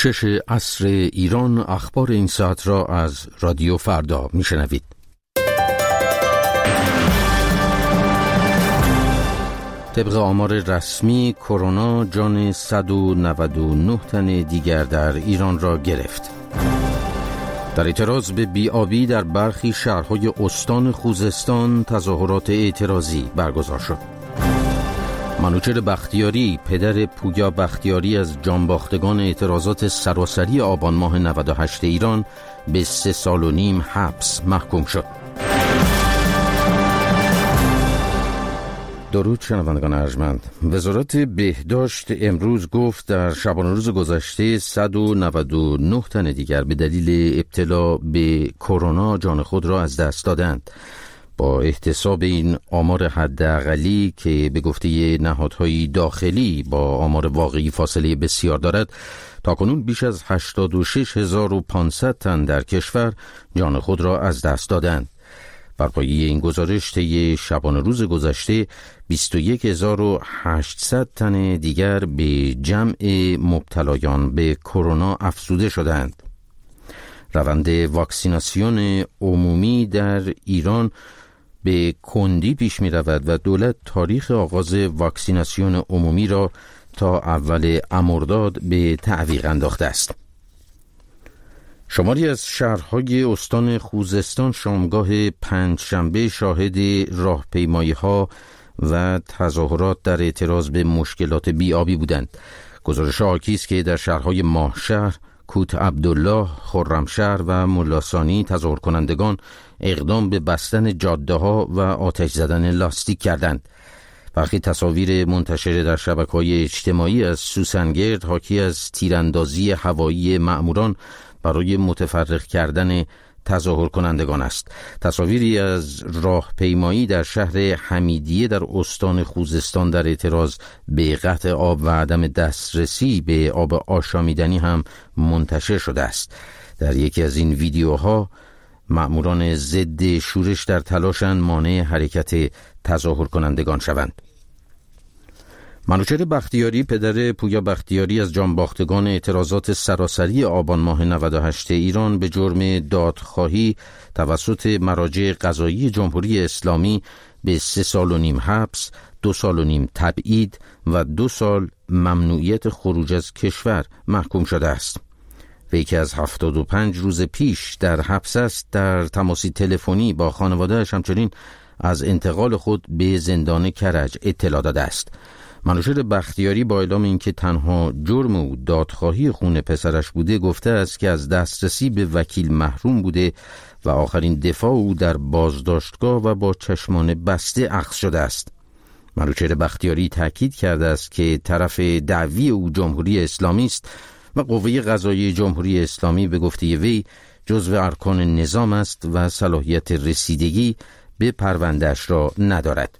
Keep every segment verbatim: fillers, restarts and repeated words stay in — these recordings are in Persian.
شش عصر ایران. اخبار این ساعت را از رادیو فردا میشنوید. طبق آمار رسمی کرونا جان صد و نود و نه تن دیگر در ایران را گرفت. در اعتراض به بی‌آبی در برخی شهرهای استان خوزستان تظاهرات اعتراضی برگزار شد. منوچهر بختیاری پدر پویا بختیاری از جانباختگان اعتراضات سراسری آبان ماه نود و هشت ایران به سه سال و نیم حبس محکوم شد. درود شنوندگان ارجمند. وزارت بهداشت امروز گفت در شبانه روز گذشته صد و نود و نه تن دیگر به دلیل ابتلا به کرونا جان خود را از دست دادند. با احتساب این آمار حداقلی که به گفته نهادهای داخلی با آمار واقعی فاصله بسیار دارد، تاکنون بیش از هشتاد و شش هزار و پانصد تن در کشور جان خود را از دست دادند. بر پایه این گزارش طی شبانه روز گذشته بیست و یک هزار و هشتصد تن دیگر به جمع مبتلایان به کرونا افزوده شدند. روند واکسیناسیون عمومی در ایران به کندی پیش می رود و دولت تاریخ آغاز واکسیناسیون عمومی را تا اول مرداد به تعویق انداخته است. شماری از شهرهای استان خوزستان شامگاه پنجشنبه شاهد راهپیمایی‌ها و تظاهرات در اعتراض به مشکلات بی‌آبی بودند. گزارش حاکی است که در شهرهای ماهشهر، کوت عبدالله، خرمشهر و ملاثانی تظاهر کنندگان اقدام به بستن جاده‌ها و آتش زدن لاستیک کردند. برخی تصاویر منتشر در شبکه‌های اجتماعی از سوسنگرد حاکی از تیراندازی هوایی مأموران برای متفرق کردن تظاهر کنندگان است. تصاویری از راهپیمایی در شهر حمیدیه در استان خوزستان در اعتراض به قطع آب و عدم دسترسی به آب آشامیدنی هم منتشر شده است. در یکی از این ویدیوها مأموران ضد شورش در تلاشند مانع حرکت تظاهر کنندگان شوند. منوچهر بختیاری پدر پویا بختیاری از جانباختگان اعتراضات سراسری آبان ماه نود و هشت ایران به جرم دادخواهی توسط مراجع قضایی جمهوری اسلامی به سه سال و نیم حبس، دو سال و نیم تبعید و دو سال ممنوعیت خروج از کشور محکوم شده است. وی که از هفتاد و پنج روز پیش در حبس است، در تماسی تلفنی با خانواده‌اش همچنین از انتقال خود به زندان کرج اطلاع داده است. منوچهر بختیاری با اعلام اینکه تنها جرم او دادخواهی خون پسرش بوده گفته است که از دسترسی به وکیل محروم بوده و آخرین دفاع او در بازداشتگاه و با چشمان بسته اخذ شده است. منوچهر بختیاری تاکید کرده است که طرف دعوی او جمهوری اسلامی است و قوه قضاییه جمهوری اسلامی به گفته وی جزو ارکان نظام است و صلاحیت رسیدگی به پرونده‌اش را ندارد.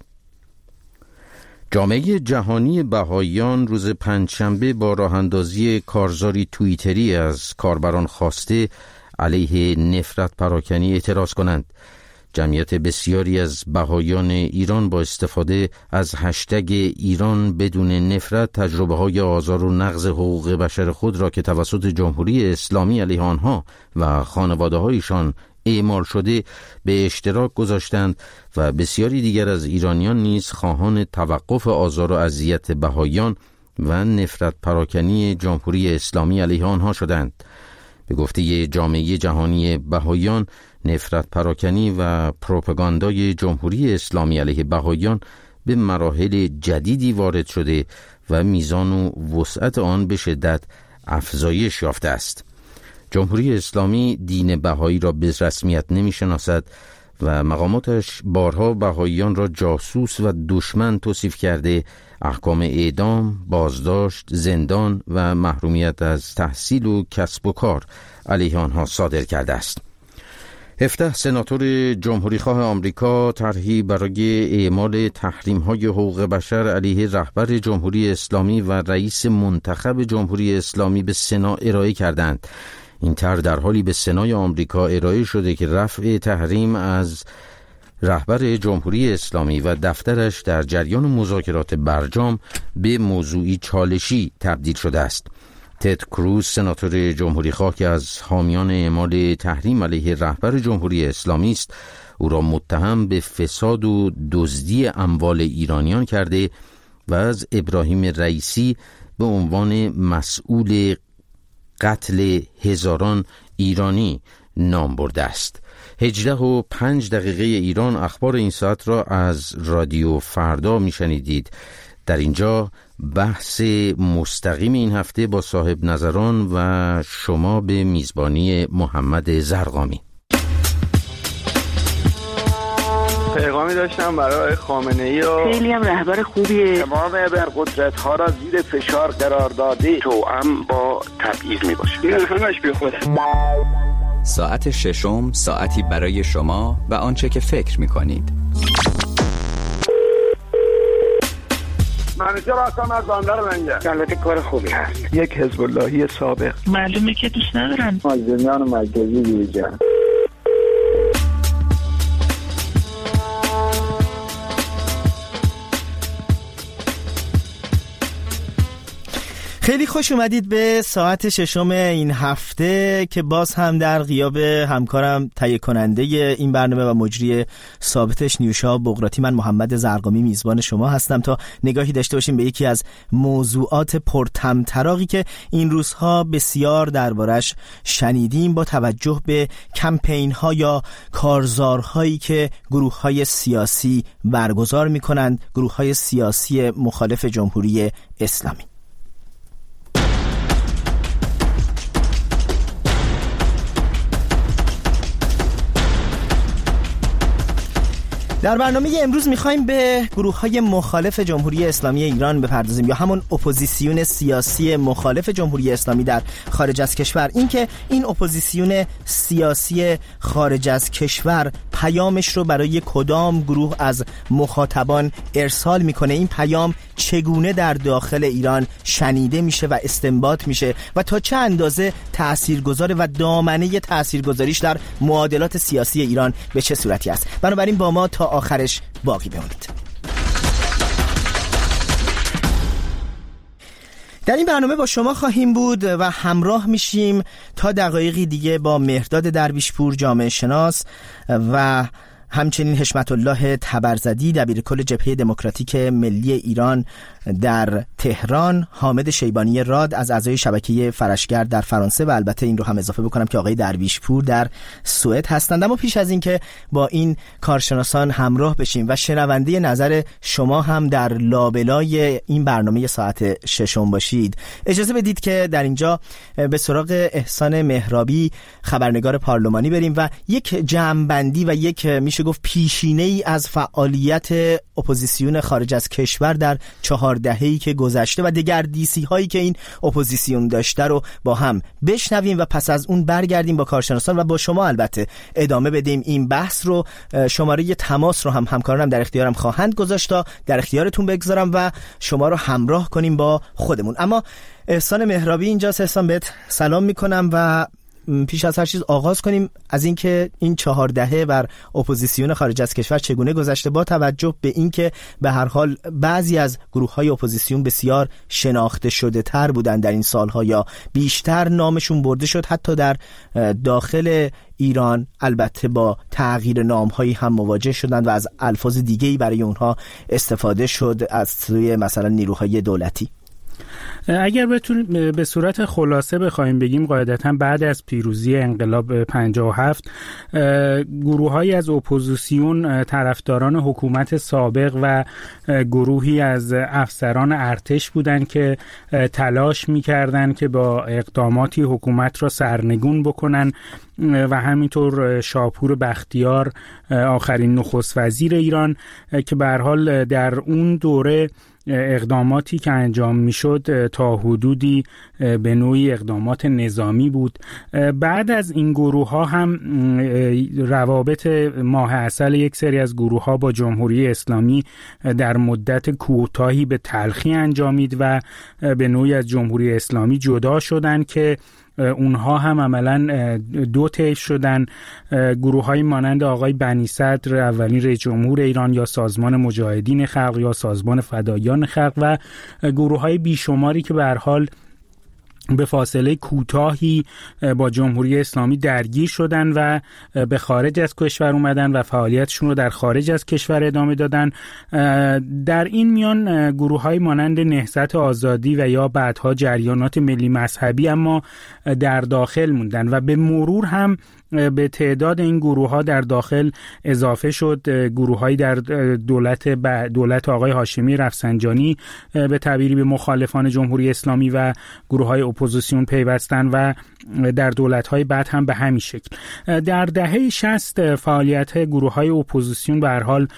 جامعه جهانی بهائیان روز پنجشنبه با راهاندازی کارزاری توییتری از کاربران خواسته علیه نفرت پراکنی اعتراض کنند. جمعیت بسیاری از بهائیان ایران با استفاده از هشتگ ایران بدون نفرت تجربه های آزار و نقض حقوق بشر خود را که توسط جمهوری اسلامی علیه آنها و خانواده هایشان اعمال شده به اشتراک گذاشتند و بسیاری دیگر از ایرانیان نیز خواهان توقف آزار و اذیت بهائیان و نفرت پراکنی جمهوری اسلامی علیه آنها شدند. به گفته جامعه جهانی بهائیان، نفرت پراکنی و پروپاگاندای جمهوری اسلامی علیه بهائیان به مراحل جدیدی وارد شده و میزان و وسعت آن به شدت افزایش یافته است. جمهوری اسلامی دین بهایی را به رسمیت نمی‌شناسد و مقاماتش بارها بهائیان را جاسوس و دشمن توصیف کرده، احکام اعدام، بازداشت، زندان و محرومیت از تحصیل و کسب و کار علیه آنها صادر کرده است. هفده سناتور جمهوری خواه آمریکا طرحی برای اعمال تحریم‌های حقوق بشر علیه رهبر جمهوری اسلامی و رئیس منتخب جمهوری اسلامی به سنا ارائه کردند. این طرح در حالی به سنای آمریکا ارائه شده که رفع تحریم از رهبر جمهوری اسلامی و دفترش در جریان مذاکرات برجام به موضوعی چالشی تبدیل شده است. تد کروز، سناتور جمهوریخواه که از حامیان اعمال تحریم علیه رهبر جمهوری اسلامی است، او را متهم به فساد و دزدی اموال ایرانیان کرده و از ابراهیم رئیسی به عنوان مسئول قتل هزاران ایرانی نام برده است. هجده و پنج دقیقه ایران، اخبار این ساعت را از رادیو فردا میشنیدید. در اینجا بحث مستقیم این هفته با صاحب نظران و شما به میزبانی محمد زرقامی. پیغامی داشتم برای خامنه‌ای و خیلی هم رهبر خوبیه. تمام ابرقدرت ها را زیر فشار قرار داده، توأم با تبعیض می باشه. این همش بی خوده. ساعت ششم، ساعتی برای شما و آنچه که فکر می کنید. منیجر هستم از بندر منجر. البته کار خوبی هست. یک حزب اللهی سابق. معلومه که دوست ندارن مازندران مرکزی بیرجن. خیلی خوش اومدید به ساعت ششم این هفته که باز هم در غیاب همکارم تهیه کننده این برنامه و مجری ثابتش نیوشا بقراتی، من محمد زرقامی میزبان شما هستم تا نگاهی داشته باشیم به یکی از موضوعات پرطمطراقی که این روزها بسیار دربارش شنیدیم، با توجه به کمپین ها یا کارزارهایی که گروه های سیاسی برگزار می کنند، گروه های سیاسی مخالف جمهوری اسلامی. در برنامه امروز میخوایم به گروه‌های مخالف جمهوری اسلامی ایران بپردازیم، یا همون اپوزیسیون سیاسی مخالف جمهوری اسلامی در خارج از کشور. این که این اپوزیسیون سیاسی خارج از کشور پیامش رو برای کدام گروه از مخاطبان ارسال میکنه، این پیام چگونه در داخل ایران شنیده میشه و استنباط میشه و تا چه اندازه تاثیرگذاره و دامنه تاثیرگذاریش در معادلات سیاسی ایران به چه صورتی است. بنابراین با ما تا آخرش باقی بمونید. در این برنامه با شما خواهیم بود و همراه میشیم تا دقایقی دیگه با مهرداد درویشپور، جامعه شناس، و همچنین حشمت الله تبرزدی، دبیرکل جبهه دموکراتیک ملی ایران در تهران، حامد شیبانی راد از اعضای شبکه فرشگرد در فرانسه و البته این رو هم اضافه بکنم که آقای درویشپور در سوئد هستند. اما پیش از این که با این کارشناسان همراه بشیم و شنونده نظر شما هم در لابلای این برنامه ساعت ششم باشید، اجازه بدید که در اینجا به سراغ احسان مهرابی، خبرنگار پارلمانی، بریم و یک جمع‌بندی و یک میشه گفت پیشینه ای از فعالیت اپوزیسیون خارج از کشور در چهار دهه‌ای که گذشته و دگردیسی هایی که این اپوزیسیون داشته رو با هم بشنویم و پس از اون برگردیم با کارشناسان و با شما البته ادامه بدیم این بحث رو. شماره تماس رو هم همکارانم در اختیارم خواهند گذاشت تا در اختیارتون بگذارم و شما رو همراه کنیم با خودمون. اما احسان مهرابی اینجاست. احسان، بهت سلام میکنم و پیش از هر چیز آغاز کنیم از اینکه این چهار دهه بر اپوزیسیون خارج از کشور چگونه گذشته، با توجه به اینکه به هر حال بعضی از گروه‌های اپوزیسیون بسیار شناخته شده تر بودند در این سالها یا بیشتر نامشون برده شد حتی در داخل ایران، البته با تغییر نام‌هایی هم مواجه شدند و از الفاظ دیگه‌ای برای اونها استفاده شد از سوی مثلا نیروهای دولتی. اگر بتونیم به صورت خلاصه بخوایم بگیم، قاعدتا بعد از پیروزی انقلاب پنجاه و هفت گروه‌هایی از اپوزیسیون، طرفداران حکومت سابق و گروهی از افسران ارتش بودند که تلاش می‌کردند که با اقداماتی حکومت را سرنگون بکنن و همینطور شاپور بختیار، آخرین نخست وزیر ایران، که به هر حال در اون دوره اقداماتی که انجام میشد تا حدودی به نوعی اقدامات نظامی بود. بعد از این گروه ها هم روابط ماه عسل یک سری از گروه ها با جمهوری اسلامی در مدت کوتاهی به تلخی انجامید و به نوعی از جمهوری اسلامی جدا شدند که اونها هم عملاً دو طیف شدن. گروه‌های مانند آقای بنی صدر، اولین رئیس جمهور ایران، یا سازمان مجاهدین خلق یا سازمان فدایان خلق، و گروه‌های بیشماری که به هر حال به فاصله کوتاهی با جمهوری اسلامی درگیر شدن و به خارج از کشور اومدن و فعالیتشون رو در خارج از کشور ادامه دادن. در این میان گروه‌های مانند نهضت آزادی و یا بعدها جریانات ملی مذهبی اما در داخل موندن و به مرور هم به تعداد این گروه‌ها در داخل اضافه شد. گروه‌هایی در دولت دولت آقای هاشمی رفسنجانی به تعبیری به مخالفان جمهوری اسلامی و گروه‌های اپوزیسیون پیوستن و در دولت‌های بعد هم به همین شکل. در دهه شصت فعالیت گروه‌های اپوزیسیون به هر حال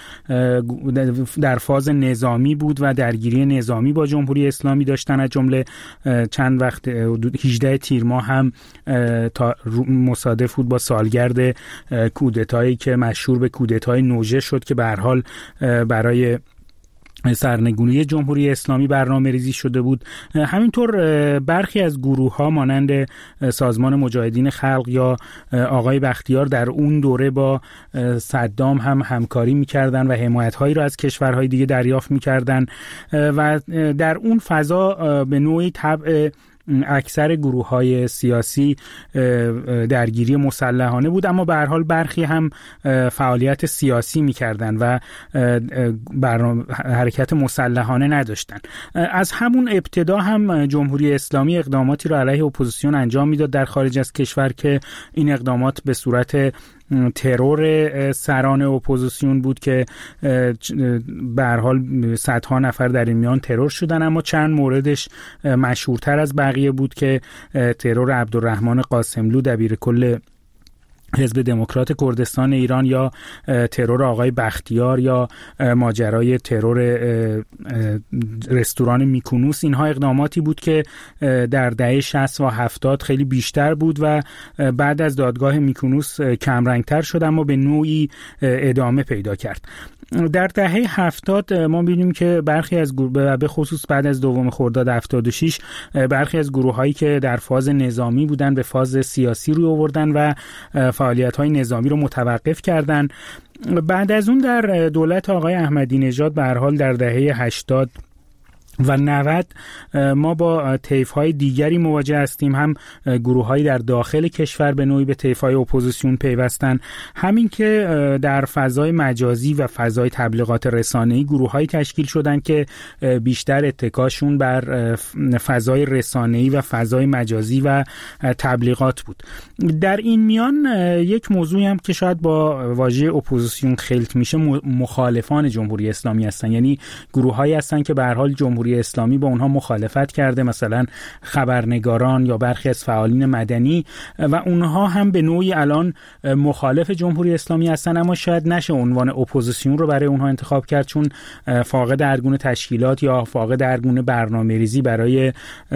در فاز نظامی بود و درگیری نظامی با جمهوری اسلامی داشتن، از جمله چند وقت هجدهم تیر ماه هم تا مصادف بود با سالگرد کودتایی که مشهور به کودتای نوژه شد که به هر حال برای سرنگونی جمهوری اسلامی برنامه ریزی شده بود. همینطور برخی از گروه ها مانند سازمان مجاهدین خلق یا آقای بختیار در اون دوره با صدام هم همکاری میکردن و حمایت هایی را از کشورهای دیگه دریافت میکردن و در اون فضا به نوعی طبع اکثر گروه‌های سیاسی درگیری مسلحانه بود، اما به هر حال برخی هم فعالیت سیاسی می‌کردند و برنامه حرکت مسلحانه نداشتند. از همون ابتدا هم جمهوری اسلامی اقداماتی را علیه اپوزیسیون انجام میداد در خارج از کشور که این اقدامات به صورت ترور سران اپوزیسیون بود که به هر حال صدها نفر در این میان ترور شدن، اما چند موردش مشهورتر از بقیه بود که ترور عبدالرحمن قاسملو دبیر کل حزب دموکرات کردستان ایران یا ترور آقای بختیار یا ماجرای ترور رستوران میکونوس. اینها اقداماتی بود که در دهه شصت و هفتاد خیلی بیشتر بود و بعد از دادگاه میکونوس کمرنگتر شد اما به نوعی ادامه پیدا کرد. در دهه هفتاد ما می‌بینیم که برخی از گروه به خصوص بعد از دوم خرداد هفتاد و شش برخی از گروه‌هایی که در فاز نظامی بودن به فاز سیاسی روی آوردن و فعالیت‌های نظامی رو متوقف کردن. بعد از اون در دولت آقای احمدی نژاد به هر حال در دهه هشتاد و نود ما با طیف‌های دیگری مواجه هستیم، هم گروه‌هایی در داخل کشور به نوعی به طیف‌های اپوزیسیون پیوستن، همین که در فضای مجازی و فضای تبلیغات رسانه‌ای گروه‌هایی تشکیل شدن که بیشتر اتکاشون بر فضای رسانه‌ای و فضای مجازی و تبلیغات بود. در این میان یک موضوعی هم که شاید با واژه اپوزیسیون خلط میشه مخالفان جمهوری اسلامی هستن، یعنی گروه‌هایی هستن که به هر حال جمهوری اسلامی با اونها مخالفت کرده، مثلا خبرنگاران یا برخی از فعالین مدنی، و اونها هم به نوعی الان مخالف جمهوری اسلامی هستن، اما شاید نشه عنوان اپوزیسیون رو برای اونها انتخاب کرد چون فاقد هر گونه تشکیلات یا فاقد هر گونه برنامه‌ریزی برای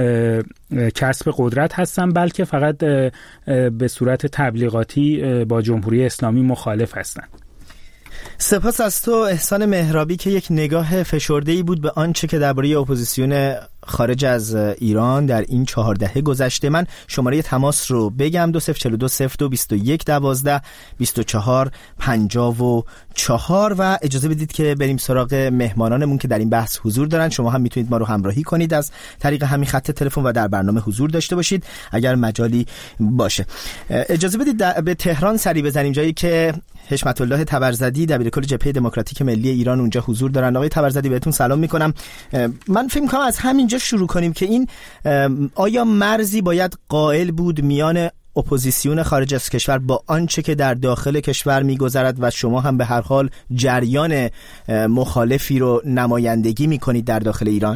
کسب قدرت هستن، بلکه فقط به صورت تبلیغاتی با جمهوری اسلامی مخالف هستن. سپاس از تو احسان مهرابی که یک نگاه فشرده‌ای بود به آنچه که درباره اپوزیسیون خارج از ایران در این چهار دهه گذشته. من شماره تماس رو بگم: دو صفر چهل و دو صفر دو بیست و یک دوازده بیست و چهار پنجاه و چهار و اجازه بدید که بریم سراغ مهمانانمون که در این بحث حضور دارن. شما هم میتونید ما رو همراهی کنید از طریق همین خط تلفن و در برنامه حضور داشته باشید اگر مجالی باشه. اجازه بدید به تهران سری بزنیم، جایی که حشمت الله تبرزدی دبیرکل جبهه دموکراتیک ملی ایران اونجا حضور دارن. آقای تبرزدی بهتون سلام میکنم. من فکر میکنم از همینجا شروع کنیم که این آیا مرزی باید قائل بود میان اپوزیسیون خارج از کشور با آنچه که در داخل کشور میگذرد و شما هم به هر حال جریان مخالفی رو نمایندگی میکنید در داخل ایران؟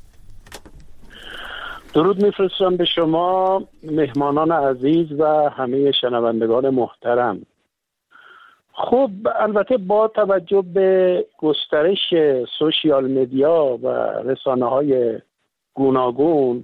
درود میفرستم به شما مهمانان عزیز و همه شنوندگان محترم. خب البته با توجه به گسترش سوشیال مدیا و رسانه‌های گوناگون،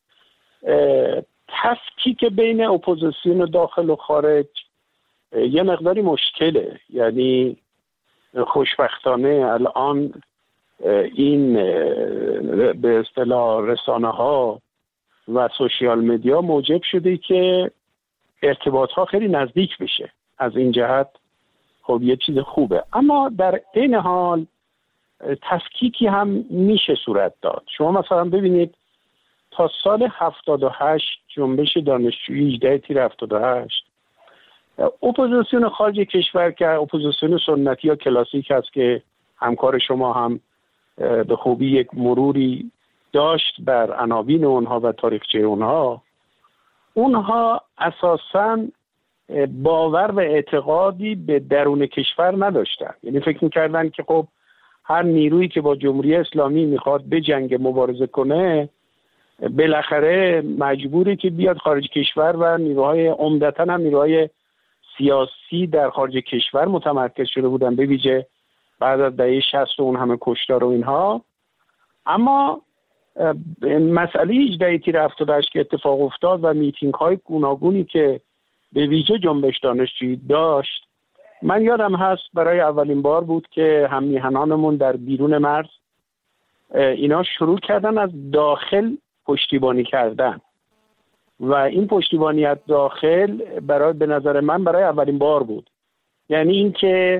تفکیک بین اپوزیسیون داخل و خارج یه مقداری مشکله. یعنی خوشبختانه الان این به اصطلاح رسانه‌ها و سوشیال مدیا موجب شده که ارتباط‌ها خیلی نزدیک بشه. از این جهت خب یه چیز خوبه، اما در این حال تفکیکی هم میشه صورت داد. شما مثلا ببینید تا سال هفتاد و هشت جنبش دانشجویی هجده تیر هفتاد و هشت اپوزیسیون خارج کشور که اپوزیسیون سنتی یا کلاسیک هست که همکار شما هم به خوبی یک مروری داشت بر عناوین اونها و تاریخچه اونها، اونها اساساً باور و اعتقادی به درون کشور نداشتن. یعنی فکر میکردن که خب هر نیرویی که با جمهوری اسلامی میخواد به جنگ مبارزه کنه بالاخره مجبوری که بیاد خارج کشور و نیروهای عمدتاً هم نیروهای سیاسی در خارج کشور متمرکز شده بودن، به ویژه بعد از دهه شصت و اون همه کشتار و اینها. اما مسئله هجده تیر هفتاد و هشت که اتفاق افتاد و میتینگ های گوناگونی که به ویژه جنبش دانشجویی داشت، من یادم هست برای اولین بار بود که هم میهنانمون در بیرون مرز اینا شروع کردن از داخل پشتیبانی کردن و این پشتیبانی از داخل برای به نظر من برای اولین بار بود. یعنی اینکه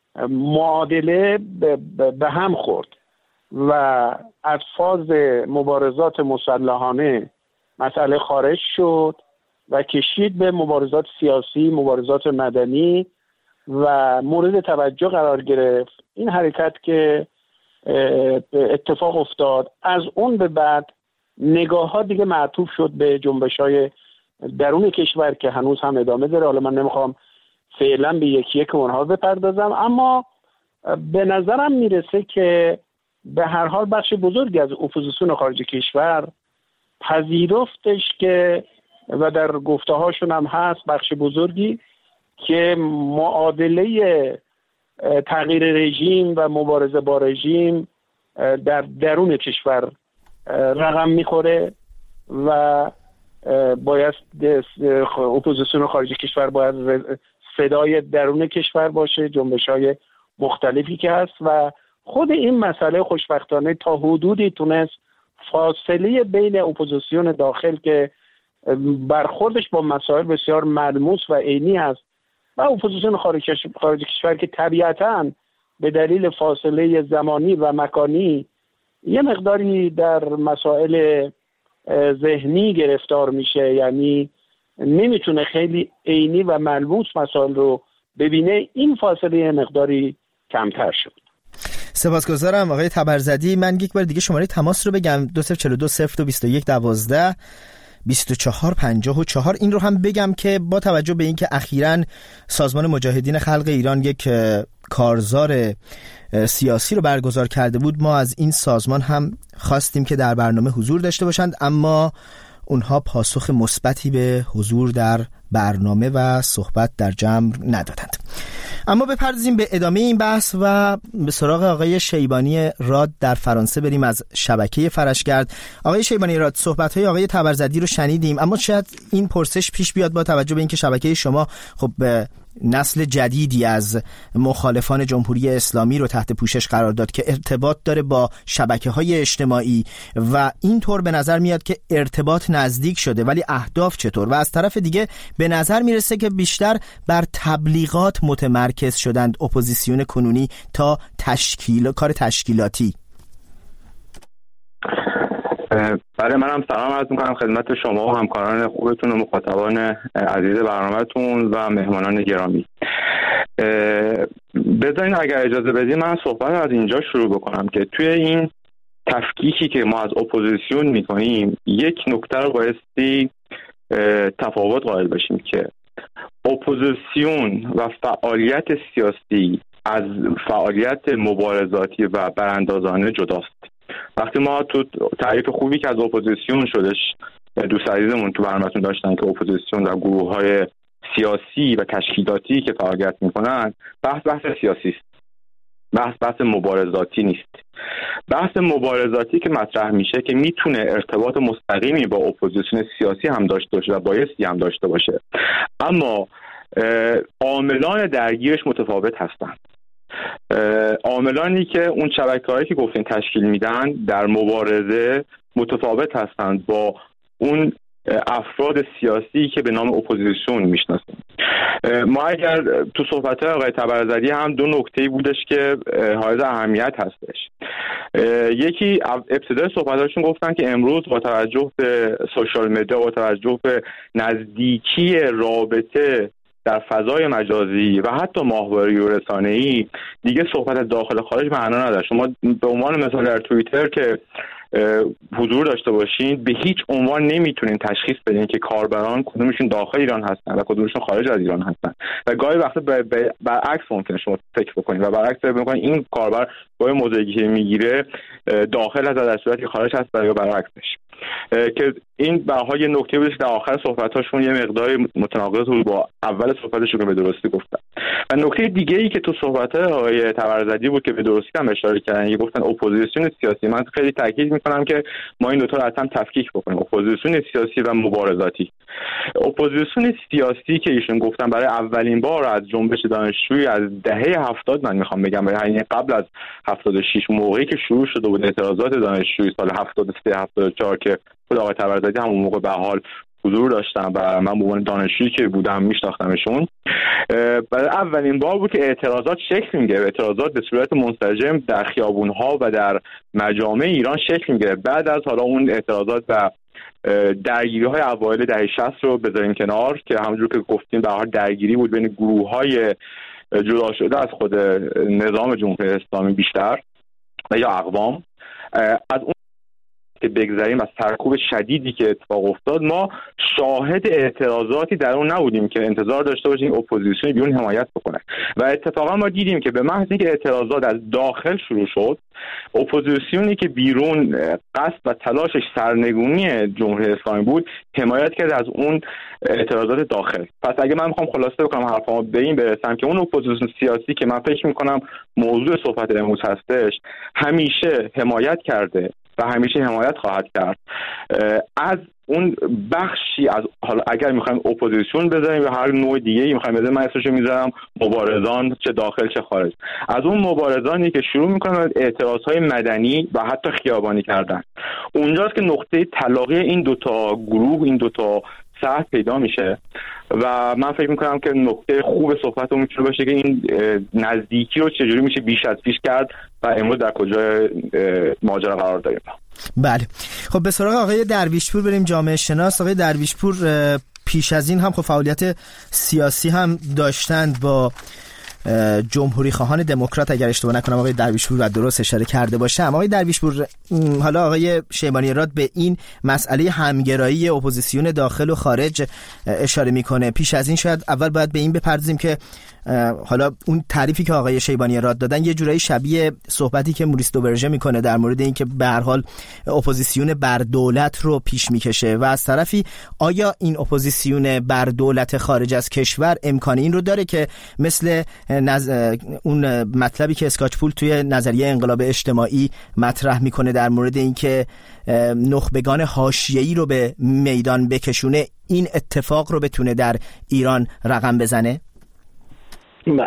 معادله به هم خورد و از فاز مبارزات مسلحانه مسئله خارج شد و کشید به مبارزات سیاسی، مبارزات مدنی و مورد توجه قرار گرفت. این حرکت که اتفاق افتاد، از اون به بعد نگاه ها دیگه معطوف شد به جنبش های درون کشور که هنوز هم ادامه داره. حالا من نمیخوام فعلا به یکی یک اونها بپردازم، اما به نظرم میرسه که به هر حال بخش بزرگی از اپوزیسیون خارج کشور پذیرفتش که و در گفته هاشون هم هست بخش بزرگی که معادله تغییر رژیم و مبارزه با رژیم در درون کشور رقم میخوره و باید اپوزیسیون خارج کشور باید صدای درون کشور باشه، جنبش های مختلفی که هست و خود این مسئله خوشبختانه تا حدودی تونست فاصله بین اپوزیسیون داخل که برخوردش با مسائل بسیار ملموس و عینی هست و اپوزیسیون خارج کشور که طبیعتاً به دلیل فاصله زمانی و مکانی یه مقداری در مسائل ذهنی گرفتار میشه، یعنی نمیتونه خیلی عینی و ملموس مسائل رو ببینه، این فاصله مقداری کمتر شد. سپاسگزارم آقای تبرزدی. من یک بار دیگه شماره تماس رو بگم: دو صفر چهار دو صفر دو بیست و یک دوازده بیست و چهار پنجاه و چهار. این رو هم بگم که با توجه به اینکه اخیراً سازمان مجاهدین خلق ایران یک کارزار سیاسی رو برگزار کرده بود، ما از این سازمان هم خواستیم که در برنامه حضور داشته باشند، اما اونها پاسخ مثبتی به حضور در برنامه و صحبت در جمع ندادند. اما بپردازیم به ادامه این بحث و به سراغ آقای شیبانی راد در فرانسه بریم از شبکه فرشگرد. آقای شیبانی راد، صحبت‌های آقای تبرزدی رو شنیدیم، اما شاید این پرسش پیش بیاد با توجه به اینکه شبکه شما خب به نسل جدیدی از مخالفان جمهوری اسلامی رو تحت پوشش قرار داد که ارتباط داره با شبکه‌های اجتماعی و اینطور به نظر میاد که ارتباط نزدیک شده، ولی اهداف چطور؟ و از طرف دیگه به نظر میرسه که بیشتر بر تبلیغات متمرکز شدند اپوزیسیون کنونی تا تشکیل کار تشکیلاتی. برای منم سلام عرض میکنم خدمت شما و همکاران خوبتون و مخاطبان عزیز برنامه‌تون و مهمانان گرامی. بذارین اگر اجازه بدین من صحبت از اینجا شروع بکنم که توی این تفکیکی که ما از اپوزیسیون میکنیم یک نکته رو بایستی تفاوت قائل بشیم که اپوزیسیون و فعالیت سیاسی از فعالیت مبارزاتی و براندازانه جداست. وقتی ما تو تعریف خوبی که از اپوزیسیون شدش دوست عزیزمون تو برنامه‌تون داشتن که اپوزیسیون در گروه‌های سیاسی و تشکیلاتی که فعالیت میکنن، بحث بحث سیاسی است، بحث بحث مبارزاتی نیست. بحث مبارزاتی که مطرح میشه که میتونه ارتباط مستقیمی با اپوزیسیون سیاسی هم داشته باشه و بایستی هم داشته باشه، اما عاملان درگیرش متفاوت هستند. عاملانی که اون شبکه‌هایی که گفتین تشکیل میدن در مبارزه متفاوت هستند با اون افراد سیاسی که به نام اپوزیسیون میشناسیم. ما اگر تو صحبت آقای تبرزدی هم دو نکته بودش که حائز اهمیت هستش. یکی ابتدای صحبتاشون گفتن که امروز با توجه به سوشال مدیا، با توجه به نزدیکی رابطه در فضای مجازی و حتی ماهواره و رسانه‌ای دیگه صحبت از داخل خارج معنا نداره. شما به عنوان مثال در توییتر که حضور داشته باشین به هیچ عنوان نمیتونین تشخیص بدین که کاربران کدومشون داخل ایران هستن و کدومشون خارج از ایران هستن و گاهی وقتا برعکس ممکنه شما فکر بکنید و برعکس فکر بکنید این کاربر با موضوعی که میگیره داخل هست در صورتی که خارج هست یا برعکسش، که این به هر حال یه نکته بود که در آخر صحبتاشون یه مقدار متناقض بود با اول صحبتشون که به درستی گفتن. و نکته دیگه ای که تو صحبت آقای تبرزدی بود که به درستی هم اشاره کردن، یه گفتن اپوزیسیون سیاسی. من خیلی تاکید میکنم که ما این دو تا رو اصلا تفکیک بکنیم، اپوزیسیون سیاسی و مبارزاتی. اپوزیسیون سیاسی که ایشون گفتن برای اولین بار از جنبش دانشجویی از دهه هفتاد، من میخوام بگم یعنی قبل از هفتاد و شش موقعی که شروع شده بود اعتراضات دانشجویی سال هفتاد و سه هفتاد و چهار که خود آقای تبرزدی هم اون موقع به حال حضور داشتم و من به عنوان دانشجویی که بودم میشناختمشون، برای اولین بار بود که اعتراضات شکل میگیره، اعتراضات به صورت منسجم در خیابون‌ها و در مجامع ایران شکل میگیره. بعد از حالا اون اعتراضات و درگیری‌های اوایل دهه شصت رو بذاریم کنار که همونجور که گفتیم به هر درگیری بود بین گروه‌های جدا شده از خود نظام جمهوری اسلامی بیشتر و یا اقوام، از اون که بگذاریم از سرکوب شدیدی که اتفاق افتاد ما شاهد اعتراضاتی در اون نبودیم که انتظار داشته باشیم اپوزیسیون بیرون حمایت بکنه و اتفاقا ما دیدیم که به محض اینکه اعتراضات از داخل شروع شد، اپوزیسیونی که بیرون قصد و تلاشش سرنگونی جمهوری اسلامی بود حمایت کرد از اون اعتراضات داخل. پس اگه من میخوام خلاصه بکنم حرفامو به این برسم که اون اپوزیسیون سیاسی که من فکر میکنم موضوع صحبت امروز هستش همیشه حمایت کرده و همیشه حمایت خواهد کرد از اون بخشی از، حالا اگر میخوایم اپوزیسیون بذاریم و هر نوع دیگه ای میخوایم بذاریم، من اسمشو میذارم مبارزان چه داخل چه خارج، از اون مبارزانی که شروع میکنن اعتراضهای مدنی و حتی خیابانی کردن. اونجاست که نقطه تلاقی این دوتا گروه، این دوتا ساعت پیدا میشه و من فکر میکنم که نقطه خوب صحبت میتونه باشه که این نزدیکی رو چجوری میشه بیش از پیش کرد و امروز در کجای ماجرا قرار داریم. بله، خب به سراغ آقای درویشپور بریم، جامعه شناس. آقای درویشپور پیش از این هم خب فعالیت سیاسی هم داشتند با جمهوری خواهان دموکرات، اگر اشتباه نکنم آقای درویشپور و درست اشاره کرده باشم. آقای درویشپور، حالا آقای شیبانی راد به این مسئله همگرایی اپوزیسیون داخل و خارج اشاره میکنه. پیش از این شاید اول باید به این بپردازیم که حالا اون تعریفی که آقای شیبانی راد دادن یه جورایی شبیه صحبتی که موریس دوورژه میکنه در مورد این که به هر حال اپوزیسیون بر دولت رو پیش میکشه و از طرفی آیا این اپوزیسیون بر دولت خارج از کشور امکان این رو داره که مثل نز... اون مطلبی که اسکاچپول توی نظریه انقلاب اجتماعی مطرح میکنه در مورد این که نخبگان حاشیه‌ای رو به میدان بکشونه، این اتفاق رو بتونه در ایران رقم بزنه؟ بله،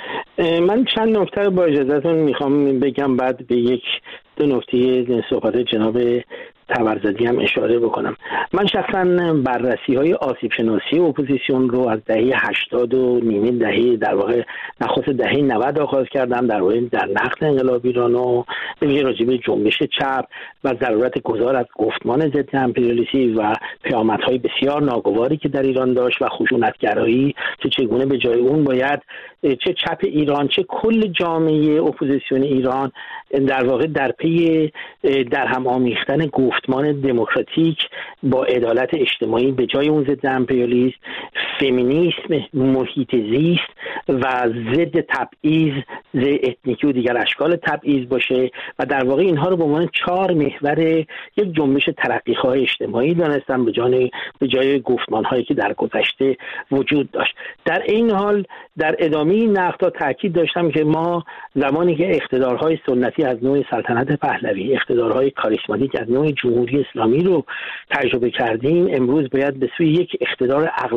من چند نکته رو با اجازهتون میخوام بگم، بعد به یک دو نکته صحبت جناب تبرزدی هم اشاره بکنم. من شخصا بررسی های آسیب شناسی اپوزیسیون رو از دهه هشتاد و نیمه دهه در واقع نخست دهه نود آغاز کردم در واقع در نقد انقلاب ایران و به ویژه راجع به جنبش چپ و ضرورت گذار از گفتمان ضد امپریالیستی و پیامدهای بسیار ناگواری که در ایران داشت و خشونتگرایی که چگونه به جای اون باید چه چپ ایران چه کل جامعه اپوزیسیون ایران در واقع در پی در هم آمیختن گفتمان دموکراتیک با عدالت اجتماعی به جای اون ضد امپریالیسم، فمینیسم، محیط زیست و ضد تبعیض، ضد اتنیکی و دیگر اشکال تبعیض باشه و در واقع اینها رو به عنوان چهار محور یک جنبش ترقیخواه اجتماعی دانستم به جای به جای گفتمان‌هایی که در گذشته وجود داشت. در این حال در ادامه این نقدها تاکید داشتم که ما زمانی که اقتدارهای سنتی از نوع سلطنت پهلوی، اقتدارهای کاریسماتیک از نوع جمهوری اسلامی رو تجربه کردیم، امروز باید به سوی یک اقتدار عقلانی و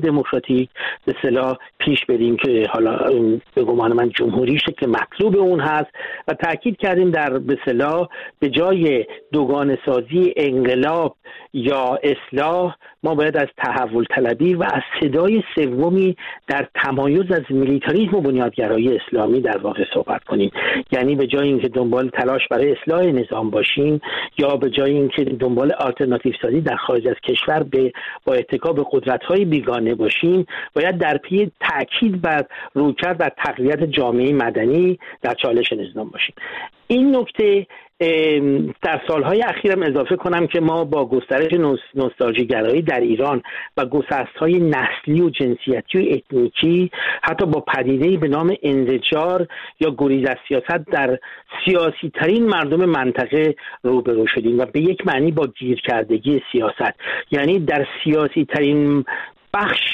دموکراتیک به اصطلاح پیش بریم که حالا به گمان من جمهوری شکل مطلوب اون هست و تاکید کردیم در به اصطلاح به جای دوگانه سازی انقلاب یا اصلاح ما باید از تحول طلبی و از صدای سومی در تمایز از میلیتاریسم و بنیادگرایی اسلامی در واقع صحبت کنیم. یعنی به جای اینکه دنبال تلاش برای اصلاح نظام باشیم یا به جای اینکه دنبال آلترناتیو سازی در خارج از کشور به با اتکا به قدرت‌های بیگانه باشیم، باید در پی تاکید بر رویکرد و تقویت جامعه مدنی در چالش نظام باشیم. این نکته در سالهای اخیرم اضافه کنم که ما با گسترش نوستالژی گرایی در ایران و گسست‌های نسلی و جنسیتی و اتنیکی، حتی با پدیده‌ای به نام انزجار یا گریز از سیاست در سیاسی ترین مردم منطقه روبرو شدیم و به یک معنی با گیرکردگی سیاست، یعنی در سیاسی ترین بخش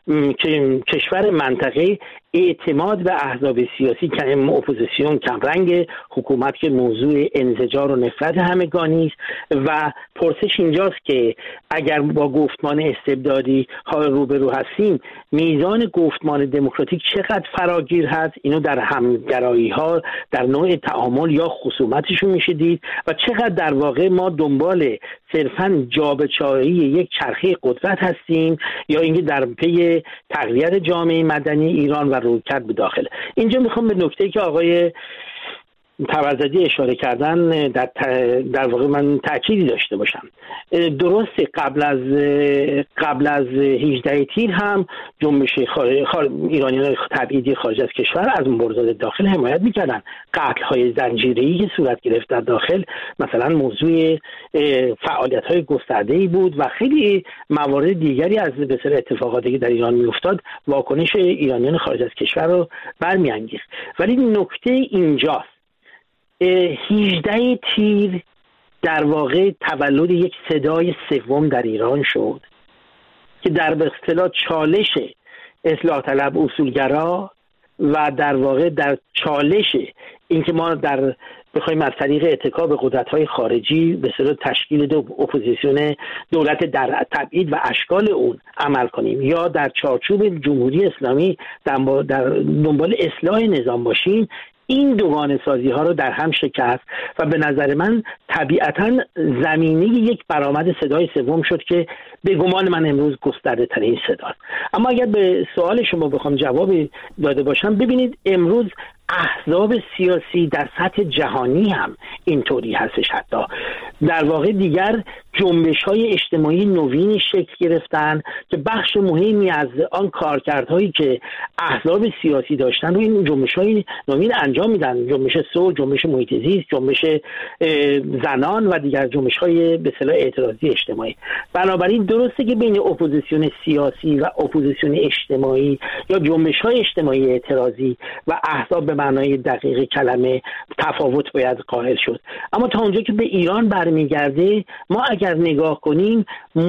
کشور منطقه اعتماد به احزاب سیاسی که اپوزیسیون کمرنگ، حکومت که موضوع انزجار و نفرت همگانی است و پرسش اینجاست که اگر با گفتمان استبدادی ها روبرو هستیم، میزان گفتمان دموکراتیک چقدر فراگیر هست، اینو در همگرایی ها در نوع تعامل یا خصومتشون میشه دید و چقدر در واقع ما دنبال صرفاً جابجایی یک چرخه قدرت هستیم یا اینکه در پی تقویت جامعه مدنی ایران و رویکرد به داخل. اینجا میخوام به نکته‌ای که آقای طبرزدی اشاره کردن در, در واقع من تأکیدی داشته باشم. درسته قبل از قبل از هجده تیر هم جنبش خار... خار... ایرانیان تبعیدی خارج از کشور از مبارزات داخل حمایت میکردن. قتل‌های زنجیره‌ای که صورت گرفت در داخل مثلا موضوع فعالیت‌های گسترده‌ای بود و خیلی موارد دیگری از بسیار اتفاقاتی که در ایران میافتاد واکنش ایرانیان خارج از کشور رو برمی‌انگیخت. ولی نکته اینجاست، هجده تیر در واقع تولد یک صدای سوم در ایران شد که در به اصطلاح چالش اصلاح طلب اصولگرا و در واقع در چالش اینکه ما در بخوایم از طریق اتکا به قدرت‌های خارجی به اصطلاح تشکیل دو اپوزیسیون دولت در تبعید و اشکال اون عمل کنیم یا در چارچوب جمهوری اسلامی در دنبال اصلاح نظام باشیم، این دوگانه سازی ها رو در هم شکست و به نظر من طبیعتاً زمینه یک برآمد صدای سوم شد که به گمان من امروز گسترده ترین صداست. اما اگر به سوال شما بخوام جوابی داده باشم، ببینید امروز احزاب سیاسی در سطح جهانی هم اینطوری هستش، حتی در واقع دیگر جنبش‌های اجتماعی نوینی شکل گرفتن که بخش مهمی از آن کارکردهایی که احزاب سیاسی داشتن رو این جنبش‌های نوین انجام میدن، جنبش صلح، جنبش محیط زیست، جنبش زنان و دیگر جنبش‌های به اصطلاح اعتراضی اجتماعی. بنابراین درسته که بین اپوزیسیون سیاسی و اپوزیسیون اجتماعی یا جنبش‌های اجتماعی اعتراضی و احزاب به معنای دقیق کلمه تفاوت باید قائل شد، اما تا اونجا که به ایران برمیگرده ما اگر نگاه کنیم